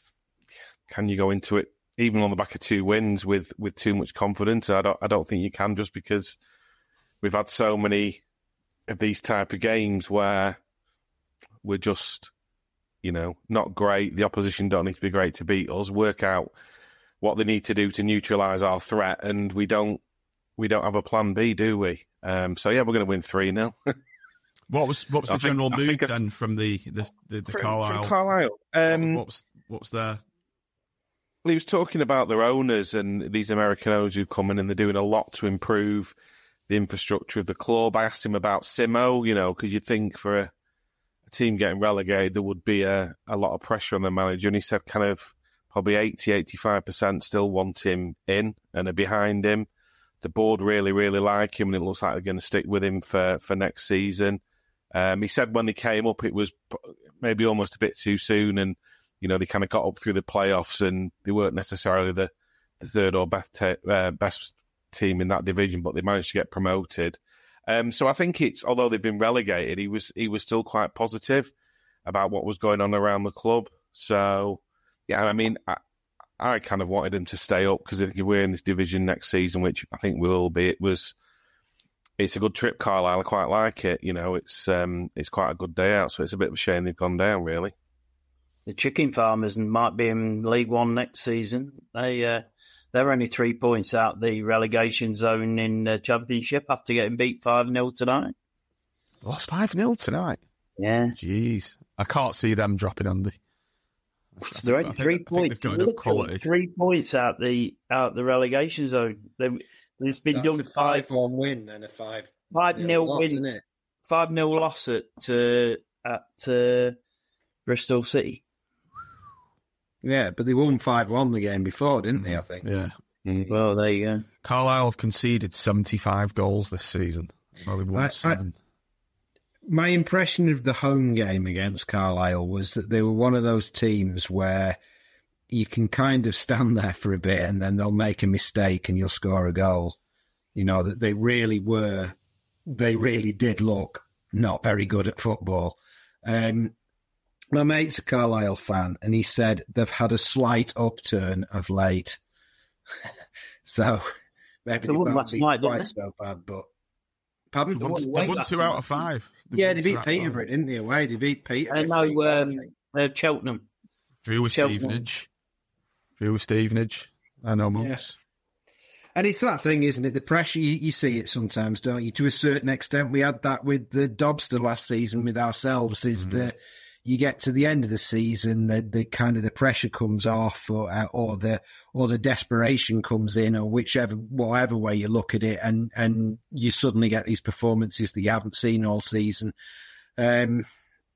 can you go into it, even on the back of two wins, with, with too much confidence? I don't, I don't think you can, just because we've had so many of these type of games where we're just, you know, not great. The opposition don't need to be great to beat us. Work out what they need to do to neutralise our threat, and we don't we don't have a plan B, do we? Um, so yeah, we're going to win three nil. What was what was the I think- general I mood think it's- then from the the the, the From- Carlisle? from Carlisle. Um, what, what's what's there? Well, he was talking about their owners and these American owners who've come in, and they're doing a lot to improve the infrastructure of the club. I asked him about Simo, you know, because you'd think for a, a team getting relegated, there would be a, a lot of pressure on the manager. And he said kind of probably eighty, eighty-five percent still want him in and are behind him. The board really, really like him, and it looks like they're going to stick with him for, for next season. Um, he said when they came up, it was maybe almost a bit too soon, and, you know, they kind of got up through the playoffs, and they weren't necessarily the, the third or best, te- uh, best team in that division, but they managed to get promoted. Um, so I think it's, although they've been relegated, he was he was still quite positive about what was going on around the club. So, yeah, I mean, I, I kind of wanted him to stay up, because if we're in this division next season, which I think we will be, it was, it's a good trip, Carlisle. I quite like it. You know, it's um, it's quite a good day out, so it's a bit of a shame they've gone down, really. The chicken farmers might be in League One next season. They uh, they're only three points out the relegation zone in the Championship after getting beat five nil tonight. Lost five nil tonight. Yeah, Jeez, I can't see them dropping on the. they're only I think- three I think points. they've got enough Literally quality. Three points out the out the relegation zone. They, there's been That's done a five five-one win and a five five nil loss, win, isn't it? five nil loss at uh, at uh, Bristol City. Yeah, but they won five-one the game before, didn't they, I think? Yeah. Well, there you go. Carlisle have conceded seventy-five goals this season. Well, they won I- I- seven. My impression of the home game against Carlisle was that they were one of those teams where you can kind of stand there for a bit and then they'll make a mistake and you'll score a goal. You know, that they really were, they really did look not very good at football. Um, my mate's a Carlisle fan, and he said they've had a slight upturn of late. So maybe They they won won't last be night, didn't quite they? so bad, but... Pardon? They won, they won two out of five. They Yeah, won they two beat out of Peterborough, five. didn't they, away? They beat Peterborough. I know three um, one, I think. uh, Cheltenham. Drew with Cheltenham. Stevenage. Drew with Stevenage. I know Monks. And it's that thing, isn't it? The pressure, you, you see it sometimes, don't you? To a certain extent, we had that with the Dobster last season with ourselves, is Mm-hmm. that you get to the end of the season, the, the kind of the pressure comes off, or, uh, or the, or the desperation comes in, or whichever, whatever way you look at it, and, and you suddenly get these performances that you haven't seen all season. Um,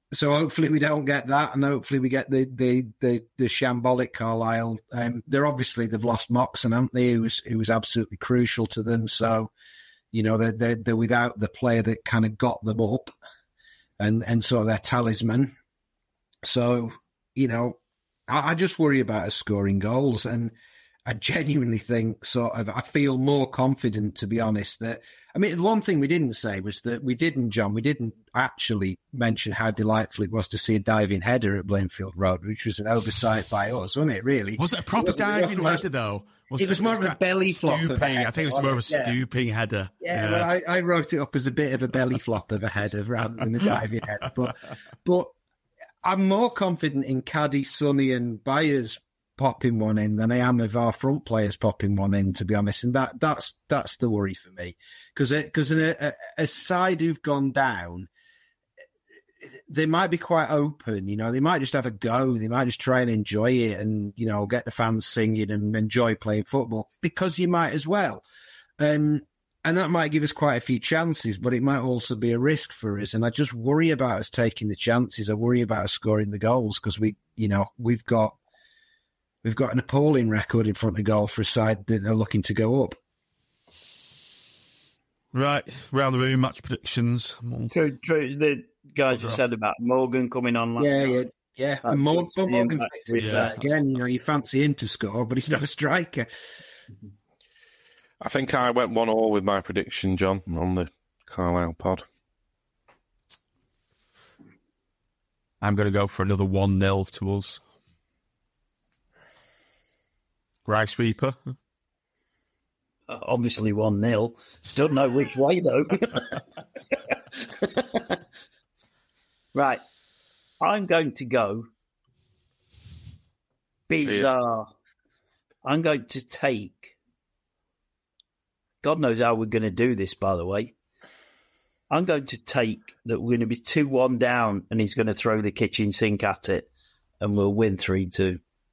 so hopefully we don't get that, and hopefully we get the the the, the shambolic Carlisle. Um, they're obviously they've lost Moxon, haven't they? Who was who was absolutely crucial to them. So, you know, they're they're, they're without the player that kind of got them up, and and sort of their talisman. So, you know, I, I just worry about us scoring goals, and I genuinely think sort of I feel more confident, to be honest, that. I mean, the one thing we didn't say was that we didn't, John, we didn't actually mention how delightful it was to see a diving header at Blainfield Road, which was an oversight by us, wasn't it, really? Was it a proper it diving header, though? Was it, it was more of a belly flop. Stooping. I think it was more of a yeah. stooping header. Yeah, yeah. Well, I, I wrote it up as a bit of a belly flop of a header rather than a diving header. But, but I'm more confident in Caddy, Sonny and Byers popping one in than I am of our front players popping one in, to be honest. And that that's that's the worry for me. Because because a, a, a side who've gone down, they might be quite open, you know, they might just have a go, they might just try and enjoy it and, you know, get the fans singing and enjoy playing football, because you might as well. Um, and that might give us quite a few chances, but it might also be a risk for us. And I just worry about us taking the chances. I worry about us scoring the goals, because we, you know, we've got We've got an appalling record in front of goal for a side that are looking to go up. Right, round the room, match predictions. True, true. The guys just said about Morgan coming on last Yeah, night. yeah, yeah. And Morgan, Morgan fixes yeah, that again. You know, you fancy him to score, but he's not a striker. I think I went one all with my prediction, John, on the Carlisle pod. I'm going to go for another one nil to us. Rice Reaper. Obviously one nil. Don't know which way, though. Right. I'm going to go bizarre. I'm going to take... God knows how we're going to do this, by the way. I'm going to take that we're going to be two one down and he's going to throw the kitchen sink at it and we'll win three two.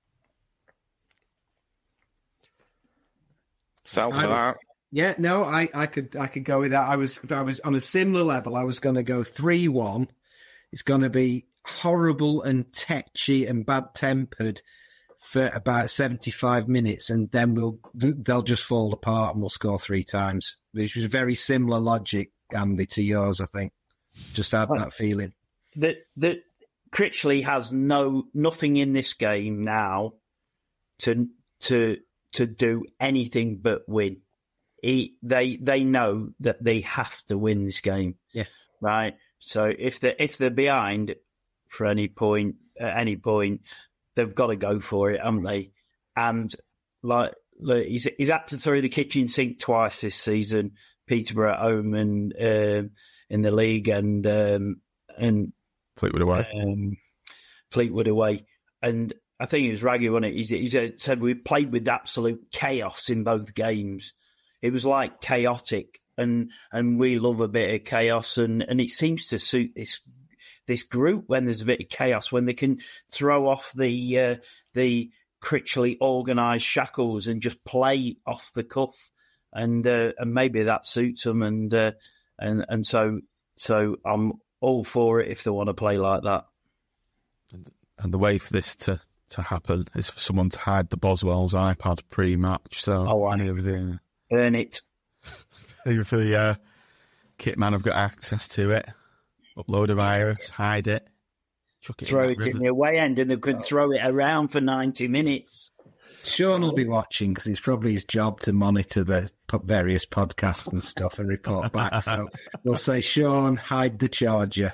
Sounds like that. Yeah, no, I, I could I could go with that. I was I was on a similar level. I was going to go three one. It's going to be horrible and tetchy and bad tempered for about seventy-five minutes, and then we'll they'll just fall apart and we'll score three times. Which was a very similar logic, Andy, to yours. I think just had that feeling. That that Critchley has no nothing in this game now to to. to do anything but win. He, they they know that they have to win this game. Yeah. Right. So if they if they're behind for any point at any point, they've got to go for it, haven't they? And like look, he's he's had to throw the kitchen sink twice this season. Peterborough at home and um, in the league, and um, and Fleetwood away. Um, Fleetwood away, and. I think it was Raggy, wasn't it? He, he said we played with absolute chaos in both games. It was like chaotic, and and we love a bit of chaos, and, and it seems to suit this this group when there's a bit of chaos, when they can throw off the uh, the Critchley organised shackles and just play off the cuff, and uh, and maybe that suits them, and uh, and and so so I'm all for it if they want to play like that. And, and the way for this to. to happen is for someone to hide the Boswell's iPad pre-match. So oh, any of the earn it. Even for the uh, kit man have got access to it. Upload a virus, hide it, chuck it throw in it river. in the away end, and they could throw it around for ninety minutes. Sean will be watching because it's probably his job to monitor the various podcasts and stuff and report back. So we'll say, Sean, hide the charger.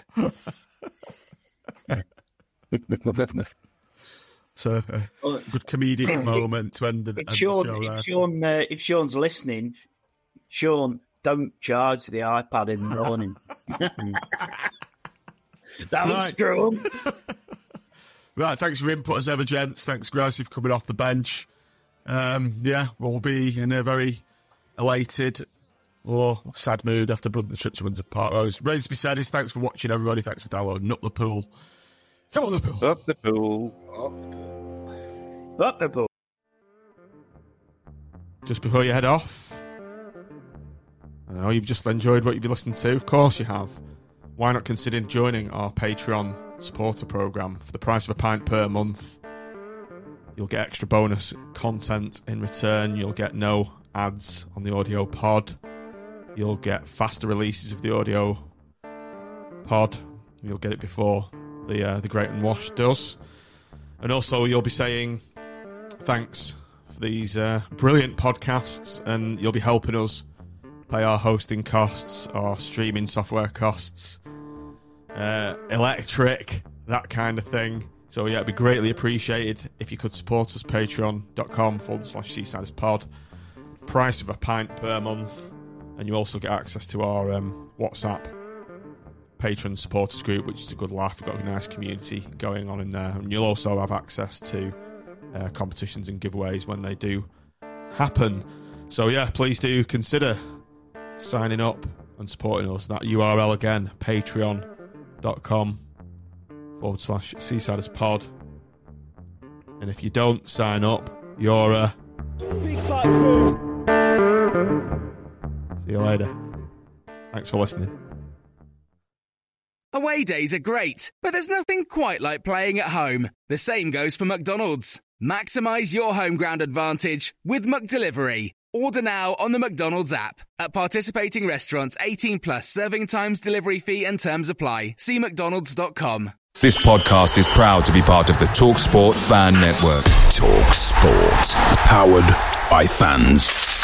So, uh, good comedic moment to end the, if end Sean, the show there. If, Sean uh, if Sean's listening, Sean, don't charge the iPad in the morning. That was Right. screw 'em. Right, thanks for your input as ever, gents. Thanks, Gracie, for coming off the bench. Um, yeah, we'll be in a very elated or sad mood after the trip to Windsor Park. What remains to be said is thanks for watching, everybody. Thanks for downloading Up the Pool. Come on, the pool. Up the pool. Up the pool. Just before you head off, I know you've just enjoyed what you've listened to. Of course you have. Why not consider joining our Patreon supporter programme. For the price of a pint per month, you'll get extra bonus content in return. You'll get no ads on the audio pod. You'll get faster releases of the audio pod. You'll get it before the uh, the Great and Wash does. And also you'll be saying thanks for these uh, brilliant podcasts, and you'll be helping us pay our hosting costs, our streaming software costs, uh, electric, that kind of thing. So yeah, it'd be greatly appreciated if you could support us. Patreon.com forward slash Seasiders Pod. Price of a pint per month. And you also get access to our um, WhatsApp patron supporters group, which is a good laugh. We've got a nice community going on in there. And you'll also have access to uh, competitions and giveaways when they do happen. So yeah, please do consider signing up and supporting us. That U R L again, patreon.com forward slash Seasiders Pod. And if you don't sign up, you're a big fat poo. See you later. Thanks for listening. Away days are great, but there's nothing quite like playing at home. The same goes for McDonald's. Maximise your home ground advantage with McDelivery. Order now on the McDonald's app. At participating restaurants, eighteen plus, serving times, delivery fee and terms apply. See mcdonalds dot com. This podcast is proud to be part of the TalkSport Fan Network. TalkSport. Powered by fans.